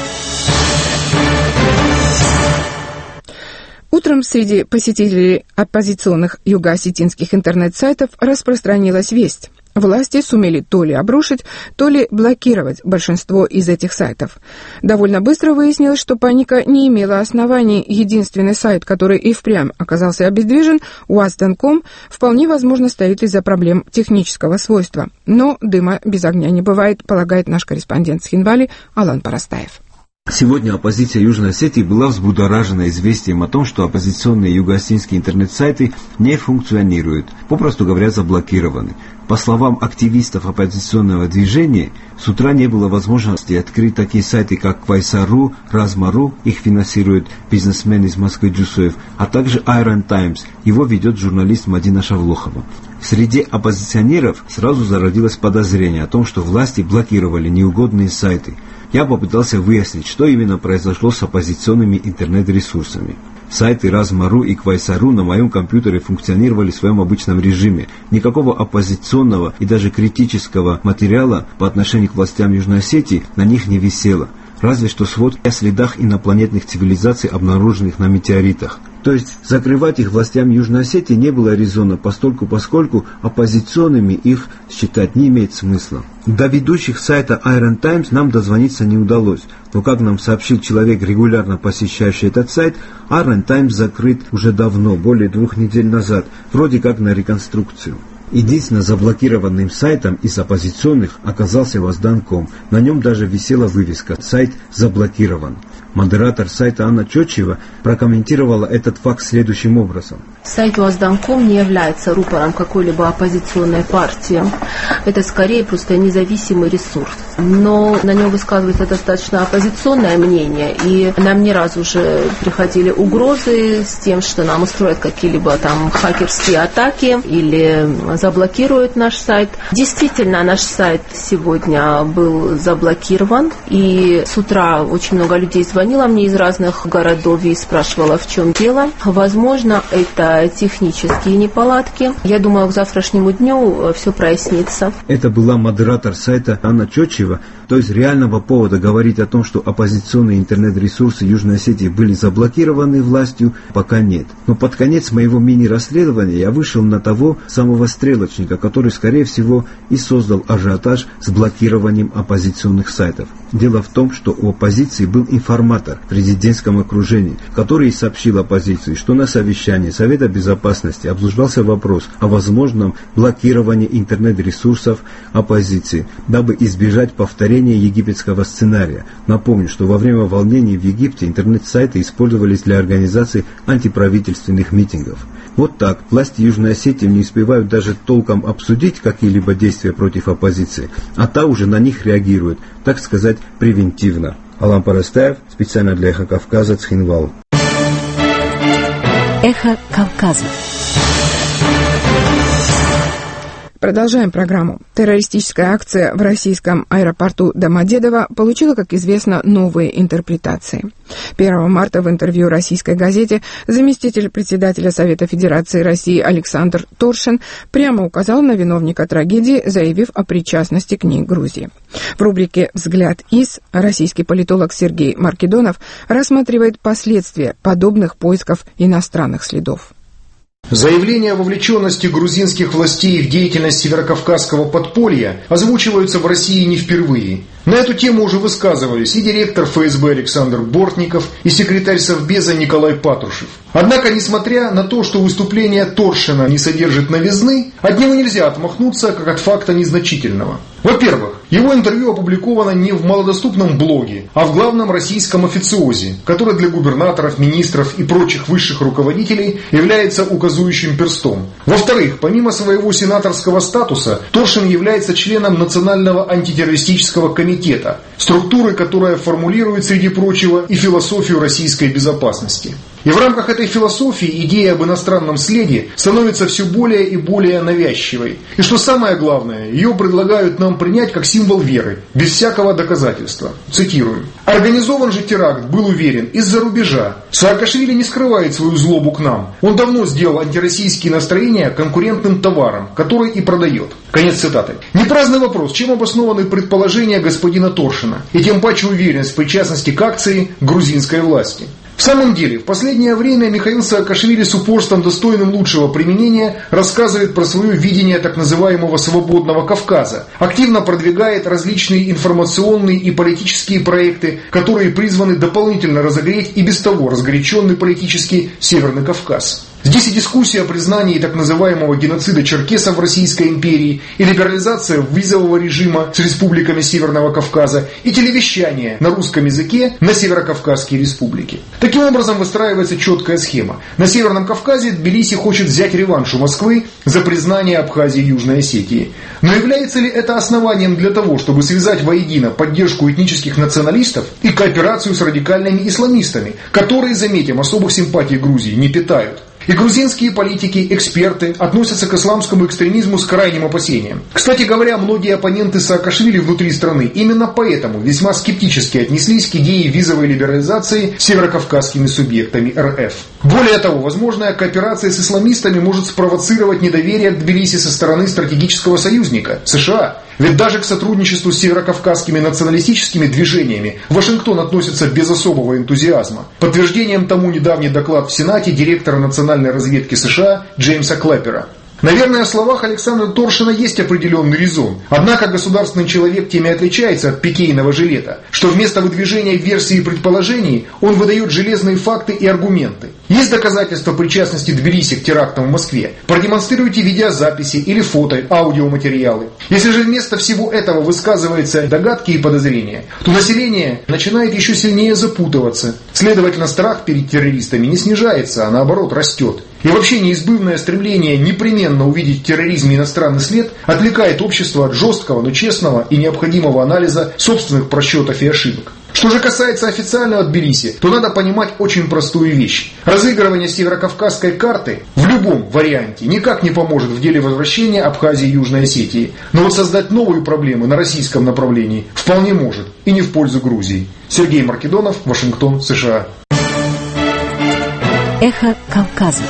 Утром среди посетителей оппозиционных юго-осетинских интернет-сайтов распространилась весть. Власти сумели то ли обрушить, то ли блокировать большинство из этих сайтов. Довольно быстро выяснилось, что паника не имела оснований. Единственный сайт, который и впрямь оказался обездвижен, уаз точка ком, вполне возможно стоит из-за проблем технического свойства. Но дыма без огня не бывает, полагает наш корреспондент с Хинвали Алан Парастаев. Сегодня оппозиция Южной Осетии была взбудоражена известием о том, что оппозиционные юго-осетинские интернет-сайты не функционируют, попросту говоря, заблокированы. По словам активистов оппозиционного движения, с утра не было возможности открыть такие сайты, как Квайсару, Размару, их финансирует бизнесмен из Москвы Джусуев, а также Iron Times, его ведет журналист Мадина Шавлохова. Среди оппозиционеров сразу зародилось подозрение о том, что власти блокировали неугодные сайты. Я попытался выяснить, что именно произошло с оппозиционными интернет-ресурсами. Сайты Размару и Квайсару на моем компьютере функционировали в своем обычном режиме. Никакого оппозиционного и даже критического материала по отношению к властям Южной Осетии на них не висело. Разве что сводки о следах инопланетных цивилизаций, обнаруженных на метеоритах. То есть закрывать их властям Южной Осетии не было резона, постольку, поскольку оппозиционными их считать не имеет смысла. До ведущих сайта Iron Times нам дозвониться не удалось, но, как нам сообщил человек, регулярно посещающий этот сайт, Iron Times закрыт уже давно, более двух недель назад, вроде как на реконструкцию. Единственно заблокированным сайтом из оппозиционных оказался Возданком. На нем даже висела вывеска «Сайт заблокирован». Модератор сайта Анна Чочева прокомментировала этот факт следующим образом. Сайт Возданком не является рупором какой-либо оппозиционной партии. Это скорее просто независимый ресурс. Но на нем высказывается достаточно оппозиционное мнение, и нам не раз уже приходили угрозы с тем, что нам устроят какие-либо там хакерские атаки или заблокируют наш сайт. Действительно, наш сайт сегодня был заблокирован, и с утра очень много людей звонило мне из разных городов и спрашивала, в чем дело. Возможно, это технические неполадки. Я думаю, к завтрашнему дню все прояснится. Это была модератор сайта Анна Чочева. То есть реального повода говорить о том, что оппозиционные интернет-ресурсы Южной Осетии были заблокированы властью, пока нет. Но под конец моего мини-расследования я вышел на того самого стрелочника, который, скорее всего, и создал ажиотаж с блокированием оппозиционных сайтов. Дело в том, что у оппозиции был информатор в президентском окружении, который сообщил оппозиции, что на совещании Совета Безопасности обсуждался вопрос о возможном блокировании интернет-ресурсов оппозиции, дабы избежать повторения египетского сценария. Напомню, что во время волнений в Египте интернет-сайты использовались для организации антиправительственных митингов. Вот так, власти Южной Осетии не успевают даже толком обсудить какие-либо действия против оппозиции, а та уже на них реагирует, так сказать, превентивно. Алан Парастаев, специально для Эхо Кавказа, Цхинвал. Эхо Кавказа. Продолжаем программу. Террористическая акция в российском аэропорту Домодедово получила, как известно, новые интерпретации. первого марта в интервью российской газете заместитель председателя Совета Федерации России Александр Торшин прямо указал на виновника трагедии, заявив о причастности к ней Грузии. В рубрике «Взгляд из» российский политолог Сергей Маркедонов рассматривает последствия подобных поисков иностранных следов. Заявления о вовлеченности грузинских властей в деятельность северокавказского подполья озвучиваются в России не впервые. На эту тему уже высказывались и директор эф эс бэ Александр Бортников, и секретарь Совбеза Николай Патрушев. Однако, несмотря на то, что выступление Торшина не содержит новизны, от него нельзя отмахнуться, как от факта незначительного. Во-первых, его интервью опубликовано не в малодоступном блоге, а в главном российском официозе, который для губернаторов, министров и прочих высших руководителей является указующим перстом. Во-вторых, помимо своего сенаторского статуса, Торшин является членом Национального антитеррористического комитета, структуры, которая формулирует, среди прочего, и философию российской безопасности. И в рамках этой философии идея об иностранном следе становится все более и более навязчивой. И что самое главное, ее предлагают нам принять как символ веры, без всякого доказательства. Цитирую. «Организован же теракт, был уверен, из-за рубежа. Саакашвили не скрывает свою злобу к нам. Он давно сделал антироссийские настроения конкурентным товаром, который и продает». Конец цитаты. Не праздный вопрос, чем обоснованы предположения господина Торшина, и тем паче уверенность в причастности к акции грузинской власти. В самом деле, в последнее время Михаил Саакашвили с упорством, достойным лучшего применения, рассказывает про свое видение так называемого «свободного Кавказа», активно продвигает различные информационные и политические проекты, которые призваны дополнительно разогреть и без того разгоряченный политический Северный Кавказ. Здесь и дискуссия о признании так называемого геноцида черкесов в Российской империи, и либерализация визового режима с республиками Северного Кавказа, и телевещание на русском языке на Северокавказские республики. Таким образом выстраивается четкая схема. На Северном Кавказе Тбилиси хочет взять реванш у Москвы за признание Абхазии и Южной Осетии. Но является ли это основанием для того, чтобы связать воедино поддержку этнических националистов и кооперацию с радикальными исламистами, которые, заметим, особых симпатий Грузии не питают? И грузинские политики, эксперты относятся к исламскому экстремизму с крайним опасением. Кстати говоря, многие оппоненты Саакашвили внутри страны именно поэтому весьма скептически отнеслись к идее визовой либерализации северокавказскими субъектами эр эф. Более того, возможная кооперация с исламистами может спровоцировать недоверие к Тбилиси со стороны стратегического союзника – США. Ведь даже к сотрудничеству с северокавказскими националистическими движениями Вашингтон относится без особого энтузиазма. Подтверждением тому недавний доклад в Сенате директора национальной разведки США Джеймса Клэппера. Наверное, в словах Александра Торшина есть определенный резон. Однако государственный человек тем и отличается от пикейного жилета, что вместо выдвижения версий и предположений он выдает железные факты и аргументы. Есть доказательства причастности Тбилиси к терактам в Москве? Продемонстрируйте видеозаписи или фото, аудиоматериалы. Если же вместо всего этого высказываются догадки и подозрения, то население начинает еще сильнее запутываться. Следовательно, страх перед террористами не снижается, а наоборот растет. И вообще неизбывное стремление непременно увидеть в терроризме иностранный след отвлекает общество от жесткого, но честного и необходимого анализа собственных просчетов и ошибок. Что же касается официального Тбилиси, то надо понимать очень простую вещь. Разыгрывание северокавказской карты в любом варианте никак не поможет в деле возвращения Абхазии и Южной Осетии. Но вот создать новые проблемы на российском направлении вполне может, и не в пользу Грузии. Сергей Маркедонов, Вашингтон, США. Эхо Кавказа.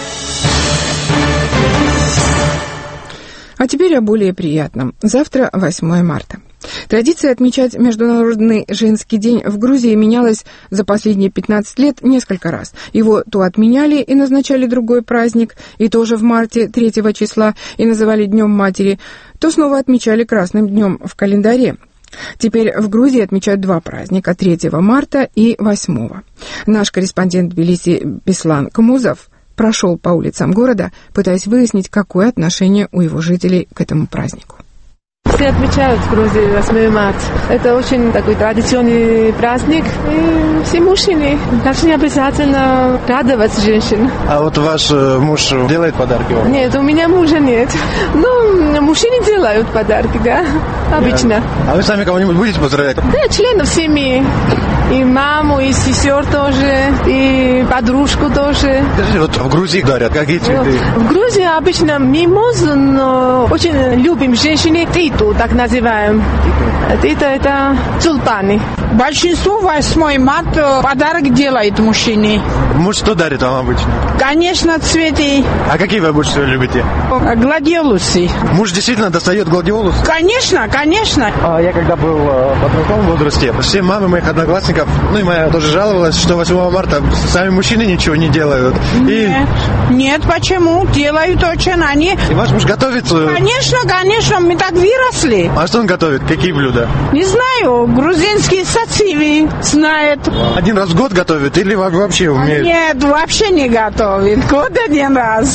А теперь о более приятном. Завтра восьмое марта. Традиция отмечать Международный женский день в Грузии менялась за последние пятнадцать лет несколько раз. Его то отменяли и назначали другой праздник, и тоже в марте третьего числа, и называли Днем Матери, то снова отмечали Красным днем в календаре. Теперь в Грузии отмечают два праздника – третьего марта и восьмого. Наш корреспондент в Тбилиси Беслан Камузов прошел по улицам города, пытаясь выяснить, какое отношение у его жителей к этому празднику. Все отмечают в Грузии восьмое марта. Это очень такой традиционный праздник. И все мужчины должны обязательно радовать женщин. А вот ваш муж делает подарки вам? Нет, у меня мужа нет. Ну, мужчины делают подарки, да, обычно. А вы сами кого-нибудь будете поздравлять? Да, членов семьи. И маму, и сестер тоже, и подружку тоже. Скажите, вот в Грузии дарят какие цветы? В Грузии обычно мимозу, но очень любим женщины титу, так называем. Тита – это тюльпаны. Большинство восьмой марта подарок делает мужчине. Муж что дарит вам обычно? Конечно, цветы. А какие вы больше всего любите? Гладиолусы. Муж действительно достает гладиолус? Конечно, конечно. А я когда был в подростковом возрасте, все мамы моих одноклассников, ну и моя тоже жаловалась, что восьмого марта сами мужчины ничего не делают. Нет, и... нет, почему? Делают очень они. И ваш муж готовит? Конечно, конечно, мы так выросли. А что он готовит? Какие блюда? Не знаю, грузинские сациви знает. Один раз в год готовит или вообще умеет? Нет, вообще не готовит. Год один раз.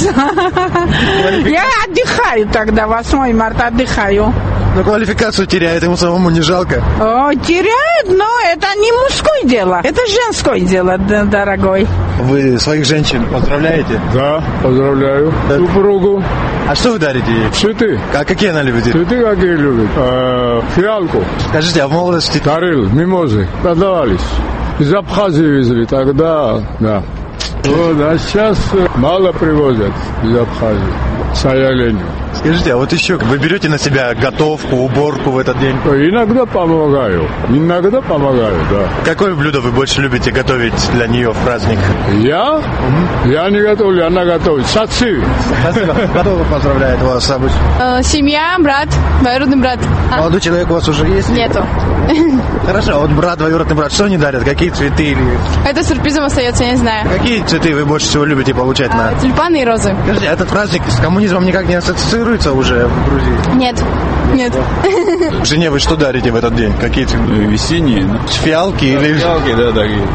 Я отдыхаю тогда, восьмое марта отдыхаю. Но квалификацию теряет, ему самому не жалко? О, теряет, но это не мужское дело, это женское дело, дорогой. Вы своих женщин поздравляете? Да, поздравляю. Да. Супругу. А что вы дарите ей? Цветы. А какие она любит? Цветы какие любит? Э, фиалку. Скажите, а в молодости? Дарил, мимозы, продавались. Из Абхазии везли тогда, да. Вот, а сейчас мало привозят из Абхазии, к сожалению. Скажите, а вот еще вы берете на себя готовку, уборку в этот день? Иногда помогаю, иногда помогаю, да. Какое блюдо вы больше любите готовить для нее в праздник? Я? Mm-hmm. Я не готовлю, она готовит. Саци. Спасибо. Кто поздравляет вас обычно? Э, семья, брат, двоюродный брат. Молодой человек у вас уже есть? Нету. Хорошо, а вот брат, двоюродный брат, что они дарят? Какие цветы? Или... Это сюрпризом остается, я не знаю. Какие цветы вы больше всего любите получать? А, на... Тюльпаны и розы. Скажите, этот праздник с коммунизмом никак не ассоциируется уже в Грузии? Нет. Нет. Жене вы что дарите в этот день? Какие цветы? Весенние. Фиалки или... Фиалки, да, такие.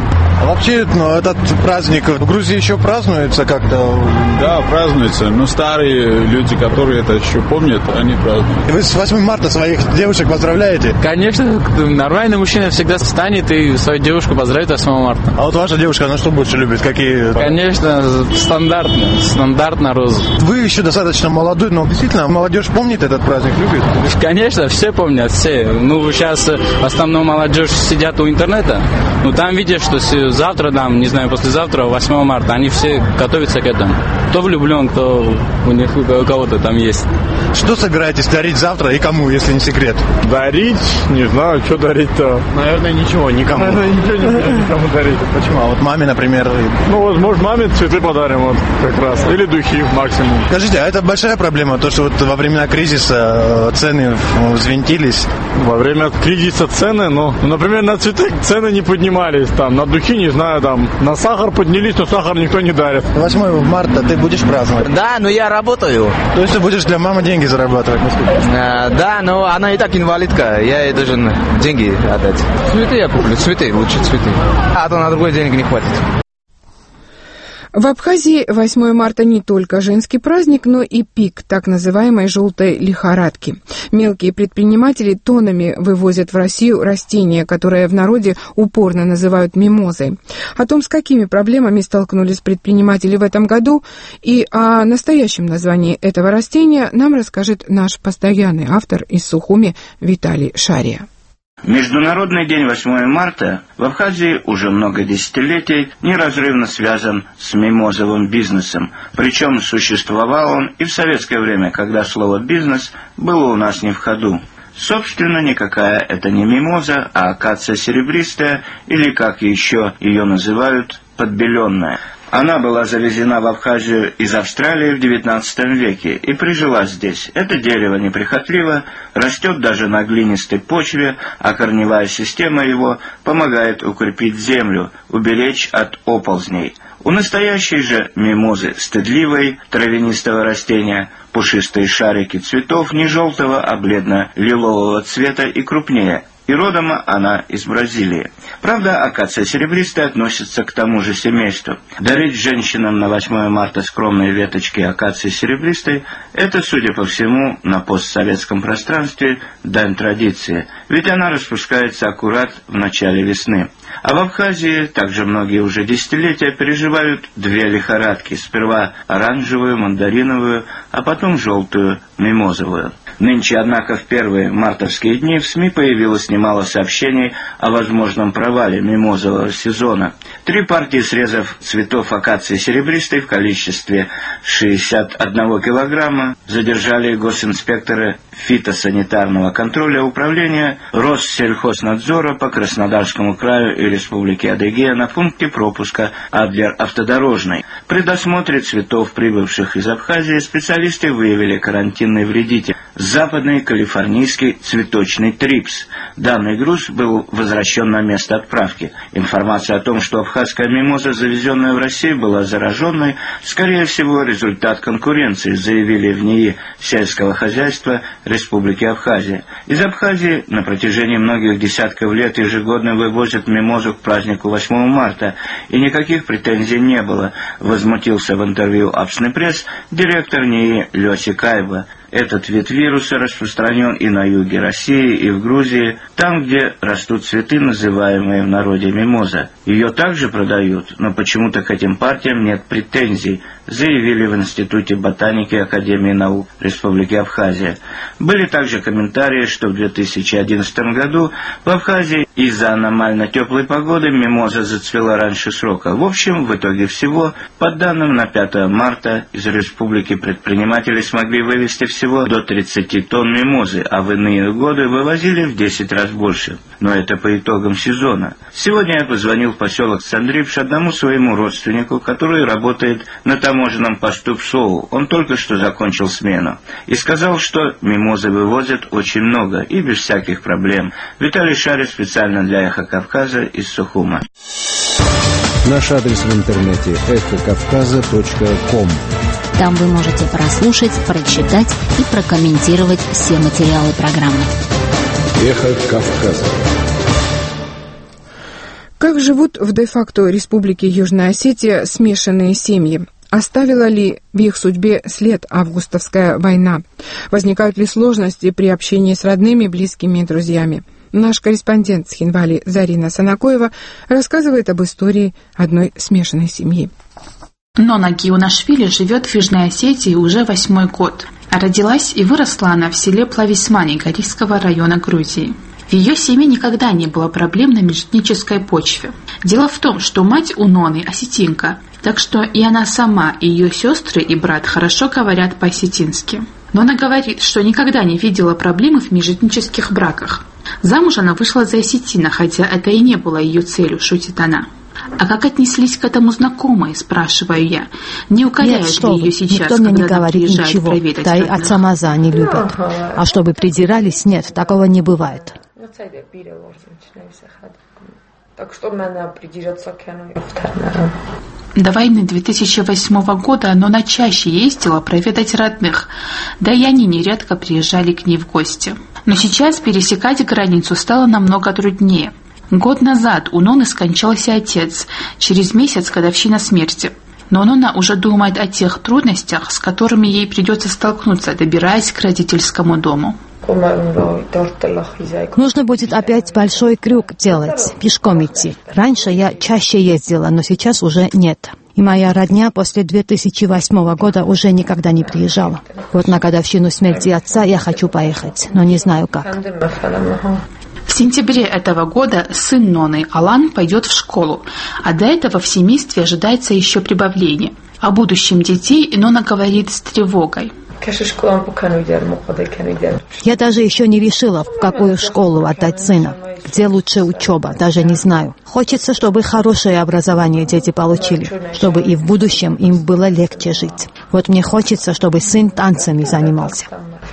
А вообще, ну, этот праздник в Грузии еще празднуется как-то? Да, празднуется. Но старые люди, которые это еще помнят, они празднуют. Вы с восьмым марта своих девушек поздравляете? Конечно, нормальный мужчина всегда встанет и свою девушку поздравит восьмого марта. А вот ваша девушка, она что больше любит? Какие? Конечно, стандартно. Стандартно розы. Вы еще достаточно молодой, но действительно молодежь помнит этот праздник, любит? Конечно, все помнят, все. Ну, сейчас в основном молодежь сидят у интернета. Ну, там видишь, что завтра, там, не знаю, послезавтра, восьмого марта, они все готовятся к этому. Кто влюблен, кто у них у кого-то там есть. Что собираетесь дарить завтра и кому, если не секрет? Дарить? Не знаю, что дарить-то. Наверное, ничего, никому. Наверное, ничего не будем никому дарить. Почему? А вот маме, например? Ну, возможно, маме цветы подарим вот как раз. Или духи максимум. Скажите, а это большая проблема, то, что вот во времена кризиса цены взвинтились? Во время кризиса цены, ну, например, на цветы цены не поднимались, там, на духи, не знаю, там, на сахар поднялись, но сахар никто не дарит. восьмого марта ты будешь праздновать? Да, но я работаю. То есть ты будешь для мамы деньги зарабатывать? А, да, но она и так инвалидка, я ей должен деньги отдать. Цветы я куплю, цветы, лучше цветы. А то на другой денег не хватит. В Абхазии восьмое марта не только женский праздник, но и пик так называемой желтой лихорадки. Мелкие предприниматели тоннами вывозят в Россию растения, которые в народе упорно называют мимозой. О том, с какими проблемами столкнулись предприниматели в этом году и о настоящем названии этого растения, нам расскажет наш постоянный автор из Сухуми Виталий Шария. Международный день восьмого марта в Абхазии уже много десятилетий неразрывно связан с мимозовым бизнесом. Причем существовал он и в советское время, когда слово «бизнес» было у нас не в ходу. Собственно, никакая это не мимоза, а акация серебристая, или, как еще ее называют, подбеленная. Она была завезена в Абхазию из Австралии в девятнадцатом веке и прижилась здесь. Это дерево неприхотливо, растет даже на глинистой почве, а корневая система его помогает укрепить землю, уберечь от оползней. У настоящей же мимозы, стыдливой, травянистого растения, пушистые шарики цветов не желтого, а бледно-лилового цвета и крупнее. И родом она из Бразилии. Правда, акация серебристая относится к тому же семейству. Дарить женщинам на восьмое марта скромные веточки акации серебристой – это, судя по всему, на постсоветском пространстве дань традиции, ведь она распускается аккурат в начале весны. А в Абхазии также многие уже десятилетия переживают две лихорадки – сперва оранжевую, мандариновую, а потом желтую, мимозовую. Нынче, однако, в первые мартовские дни в СМИ появилось немало сообщений о возможном провале мимозового сезона. Три партии срезов цветов акации серебристой в количестве шестьдесят один килограмма задержали госинспекторы фитосанитарного контроля управления Россельхознадзора по Краснодарскому краю и Республике Адыгея на пункте пропуска Адлер-Автодорожный. При досмотре цветов, прибывших из Абхазии, специалисты выявили карантинный вредитель – западный калифорнийский цветочный трипс. Данный груз был возвращен на место отправки. Информация о том, что абхазская мимоза, завезенная в Россию, была зараженной, скорее всего, результат конкуренции, заявили в НИИ сельского хозяйства Республики Абхазия. Из Абхазии на протяжении многих десятков лет ежегодно вывозят мимозу к празднику восьмого марта, и никаких претензий не было, возмутился в интервью Апсный пресс директор НИИ Лёси Кайба. Этот вид вируса распространен и на юге России, и в Грузии, там, где растут цветы, называемые в народе мимоза. Ее также продают, но почему-то к этим партиям нет претензий, заявили в Институте ботаники Академии наук Республики Абхазия. Были также комментарии, что в две тысячи одиннадцатом году в Абхазии из-за аномально теплой погоды мимоза зацвела раньше срока. В общем, в итоге всего, по данным на пятое марта, из республики предприниматели смогли вывести всего всего до тридцати тонн мимозы, а в иные годы вывозили в десять раз больше. Но это по итогам сезона. Сегодня я позвонил в поселок Сандрипш одному своему родственнику, который работает на таможенном посту ПСОУ. Он только что закончил смену. И сказал, что мимозы вывозят очень много и без всяких проблем. Виталий Шарин специально для «Эхо Кавказа» из Сухума. Наш адрес в интернете эхо кавказа точка ком. Там вы можете прослушать, прочитать и прокомментировать все материалы программы. Эхо Кавказа. Как живут в де-факто Республике Южная Осетия смешанные семьи? Оставила ли в их судьбе след августовская война? Возникают ли сложности при общении с родными, близкими и друзьями? Наш корреспондент с Хинвали Зарина Санакоева рассказывает об истории одной смешанной семьи. Нона Гиунашвили живет в Южной Осетии уже восьмой год. Родилась и выросла она в селе Плависмани Горийского района Грузии. В ее семье никогда не было проблем на межэтнической почве. Дело в том, что мать у Ноны осетинка, так что и она сама, и ее сестры и брат хорошо говорят по-осетински. Нона говорит, что никогда не видела проблемы в межэтнических браках. Замуж она вышла за осетина, хотя это и не было ее целью, шутит она. А как отнеслись к этому знакомые, спрашиваю я. Не укоряют Нет, ли ее сейчас, никто мне не когда она говорит приезжает ничего. проведать Да и родных? отца Маза не любят. А чтобы придирались, нет, такого не бывает. Так что меня придерется к нему. До войны две тысячи восьмого года Нона чаще ездила проведать родных, да и они нередко приезжали к ней в гости. Но сейчас пересекать границу стало намного труднее. Год назад у Ноны скончался отец, через месяц годовщина смерти. Но Нона уже думает о тех трудностях, с которыми ей придется столкнуться, добираясь к родительскому дому. Нужно будет опять большой крюк делать, пешком идти. Раньше я чаще ездила, но сейчас уже нет. И моя родня после две тысячи восьмого года уже никогда не приезжала. Вот на годовщину смерти отца я хочу поехать, но не знаю как. В сентябре этого года сын Ноны, Алан, пойдет в школу, а до этого в семействе ожидается еще прибавление. О будущем детей Нона говорит с тревогой. Я даже еще не решила, в какую школу отдать сына. Где лучше учеба, даже не знаю. Хочется, чтобы хорошее образование дети получили, чтобы и в будущем им было легче жить. Вот мне хочется, чтобы сын танцами занимался.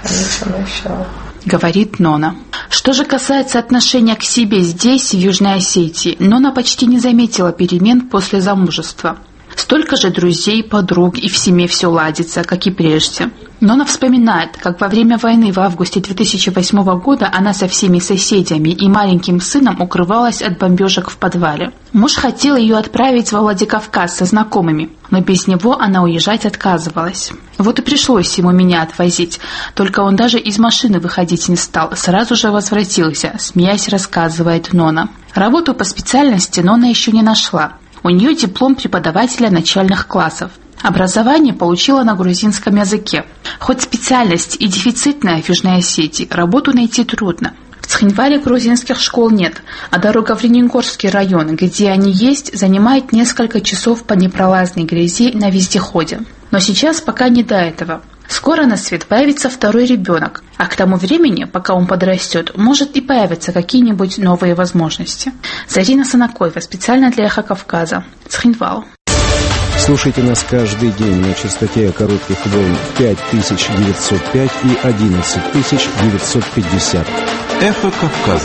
Говорит Нона. Что же касается отношения к себе здесь, в Южной Осетии, Нона почти не заметила перемен после замужества. Столько же друзей, подруг, и в семье все ладится, как и прежде. Нона вспоминает, как во время войны в августе две тысячи восьмого года она со всеми соседями и маленьким сыном укрывалась от бомбежек в подвале. Муж хотел ее отправить во Владикавказ со знакомыми, но без него она уезжать отказывалась. Вот и пришлось ему меня отвозить, только он даже из машины выходить не стал, сразу же возвратился, смеясь, рассказывает Нона. Работу по специальности Нона еще не нашла. У нее диплом преподавателя начальных классов. Образование получила на грузинском языке. Хоть специальность и дефицитная в Южной Осетии, работу найти трудно. В Цхинвале грузинских школ нет, а дорога в Ленингорский район, где они есть, занимает несколько часов по непролазной грязи на вездеходе. Но сейчас пока не до этого. Скоро на свет появится второй ребенок, а к тому времени, пока он подрастет, может и появятся какие-нибудь новые возможности. Зарина Санакоева, специально для Эхо Кавказа, Цхинвал. Слушайте нас каждый день на частоте коротких волн пять тысяч девятьсот пять и одиннадцать тысяч девятьсот пятьдесят. Эхо Кавказа.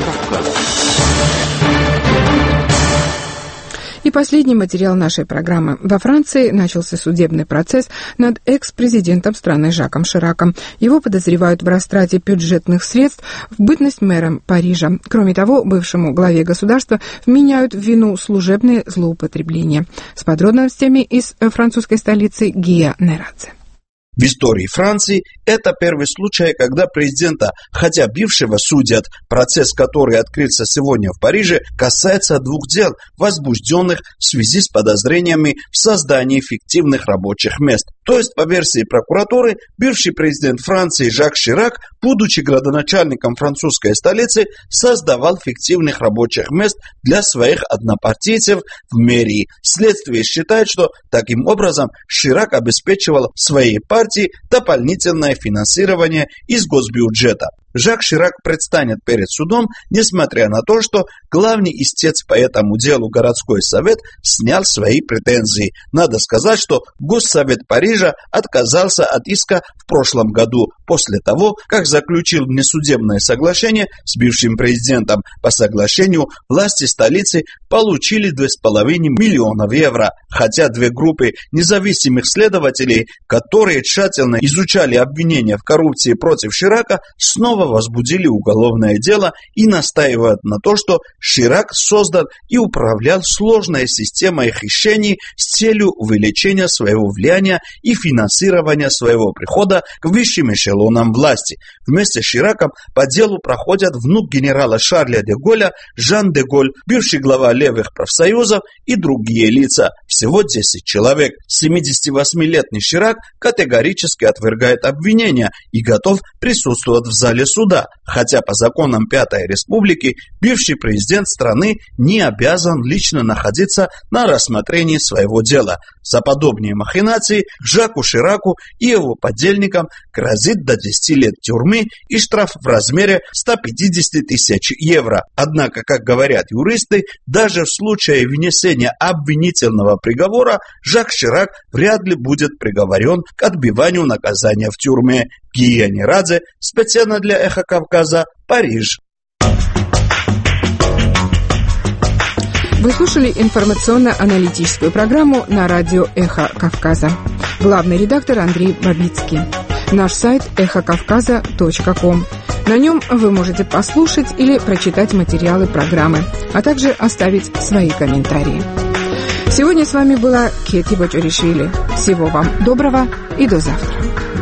И последний материал нашей программы. Во Франции начался судебный процесс над экс-президентом страны Жаком Шираком. Его подозревают в растрате бюджетных средств в бытность мэром Парижа. Кроме того, бывшему главе государства вменяют в вину служебные злоупотребления. С подробностями из французской столицы Гия Нерадзе. В истории Франции это первый случай, когда президента, хотя бывшего, судят. Процесс, который открылся сегодня в Париже, касается двух дел, возбужденных в связи с подозрениями в создании фиктивных рабочих мест. То есть, по версии прокуратуры, бывший президент Франции Жак Ширак, будучи градоначальником французской столицы, создавал фиктивных рабочих мест для своих однопартийцев в мэрии. Следствие считает, что таким образом Ширак обеспечивал своей партии дополнительное финансирование из госбюджета. Жак Ширак предстанет перед судом, несмотря на то, что главный истец по этому делу городской совет снял свои претензии. Надо сказать, что Госсовет Парижа отказался от иска в прошлом году, после того, как заключил внесудебное соглашение с бывшим президентом. По соглашению власти столицы получили два с половиной миллиона евро, хотя две группы независимых следователей, которые тщательно изучали обвинения в коррупции против Ширака, снова снова возбудили уголовное дело и настаивают на то, что Ширак создал и управлял сложной системой хищений с целью увеличения своего влияния и финансирования своего прихода к высшим эшелонам власти. Вместе с Шираком по делу проходят внук генерала Шарля де Голля, Жан де Голь, бывший глава левых профсоюзов и другие лица. Всего десять человек. семидесятивосьмилетний Ширак категорически отвергает обвинения и готов присутствовать в зале суда, хотя по законам Пятой Республики бывший президент страны не обязан лично находиться на рассмотрении своего дела. За подобные махинации Жаку Шираку и его подельникам грозит до десяти лет тюрьмы и штраф в размере ста пятидесяти тысяч евро. Однако, как говорят юристы, даже в случае вынесения обвинительного приговора Жак Ширак вряд ли будет приговорен к отбыванию наказания в тюрьме. Гия Нерадзе, специально для Эхо Кавказа, Париж. Вы слушали информационно-аналитическую программу на радио «Эхо Кавказа». Главный редактор Андрей Бабицкий. Наш сайт эхо кавказа точка ком. На нем вы можете послушать или прочитать материалы программы, а также оставить свои комментарии. Сегодня с вами была Кети Бочоришвили. Всего вам доброго и до завтра.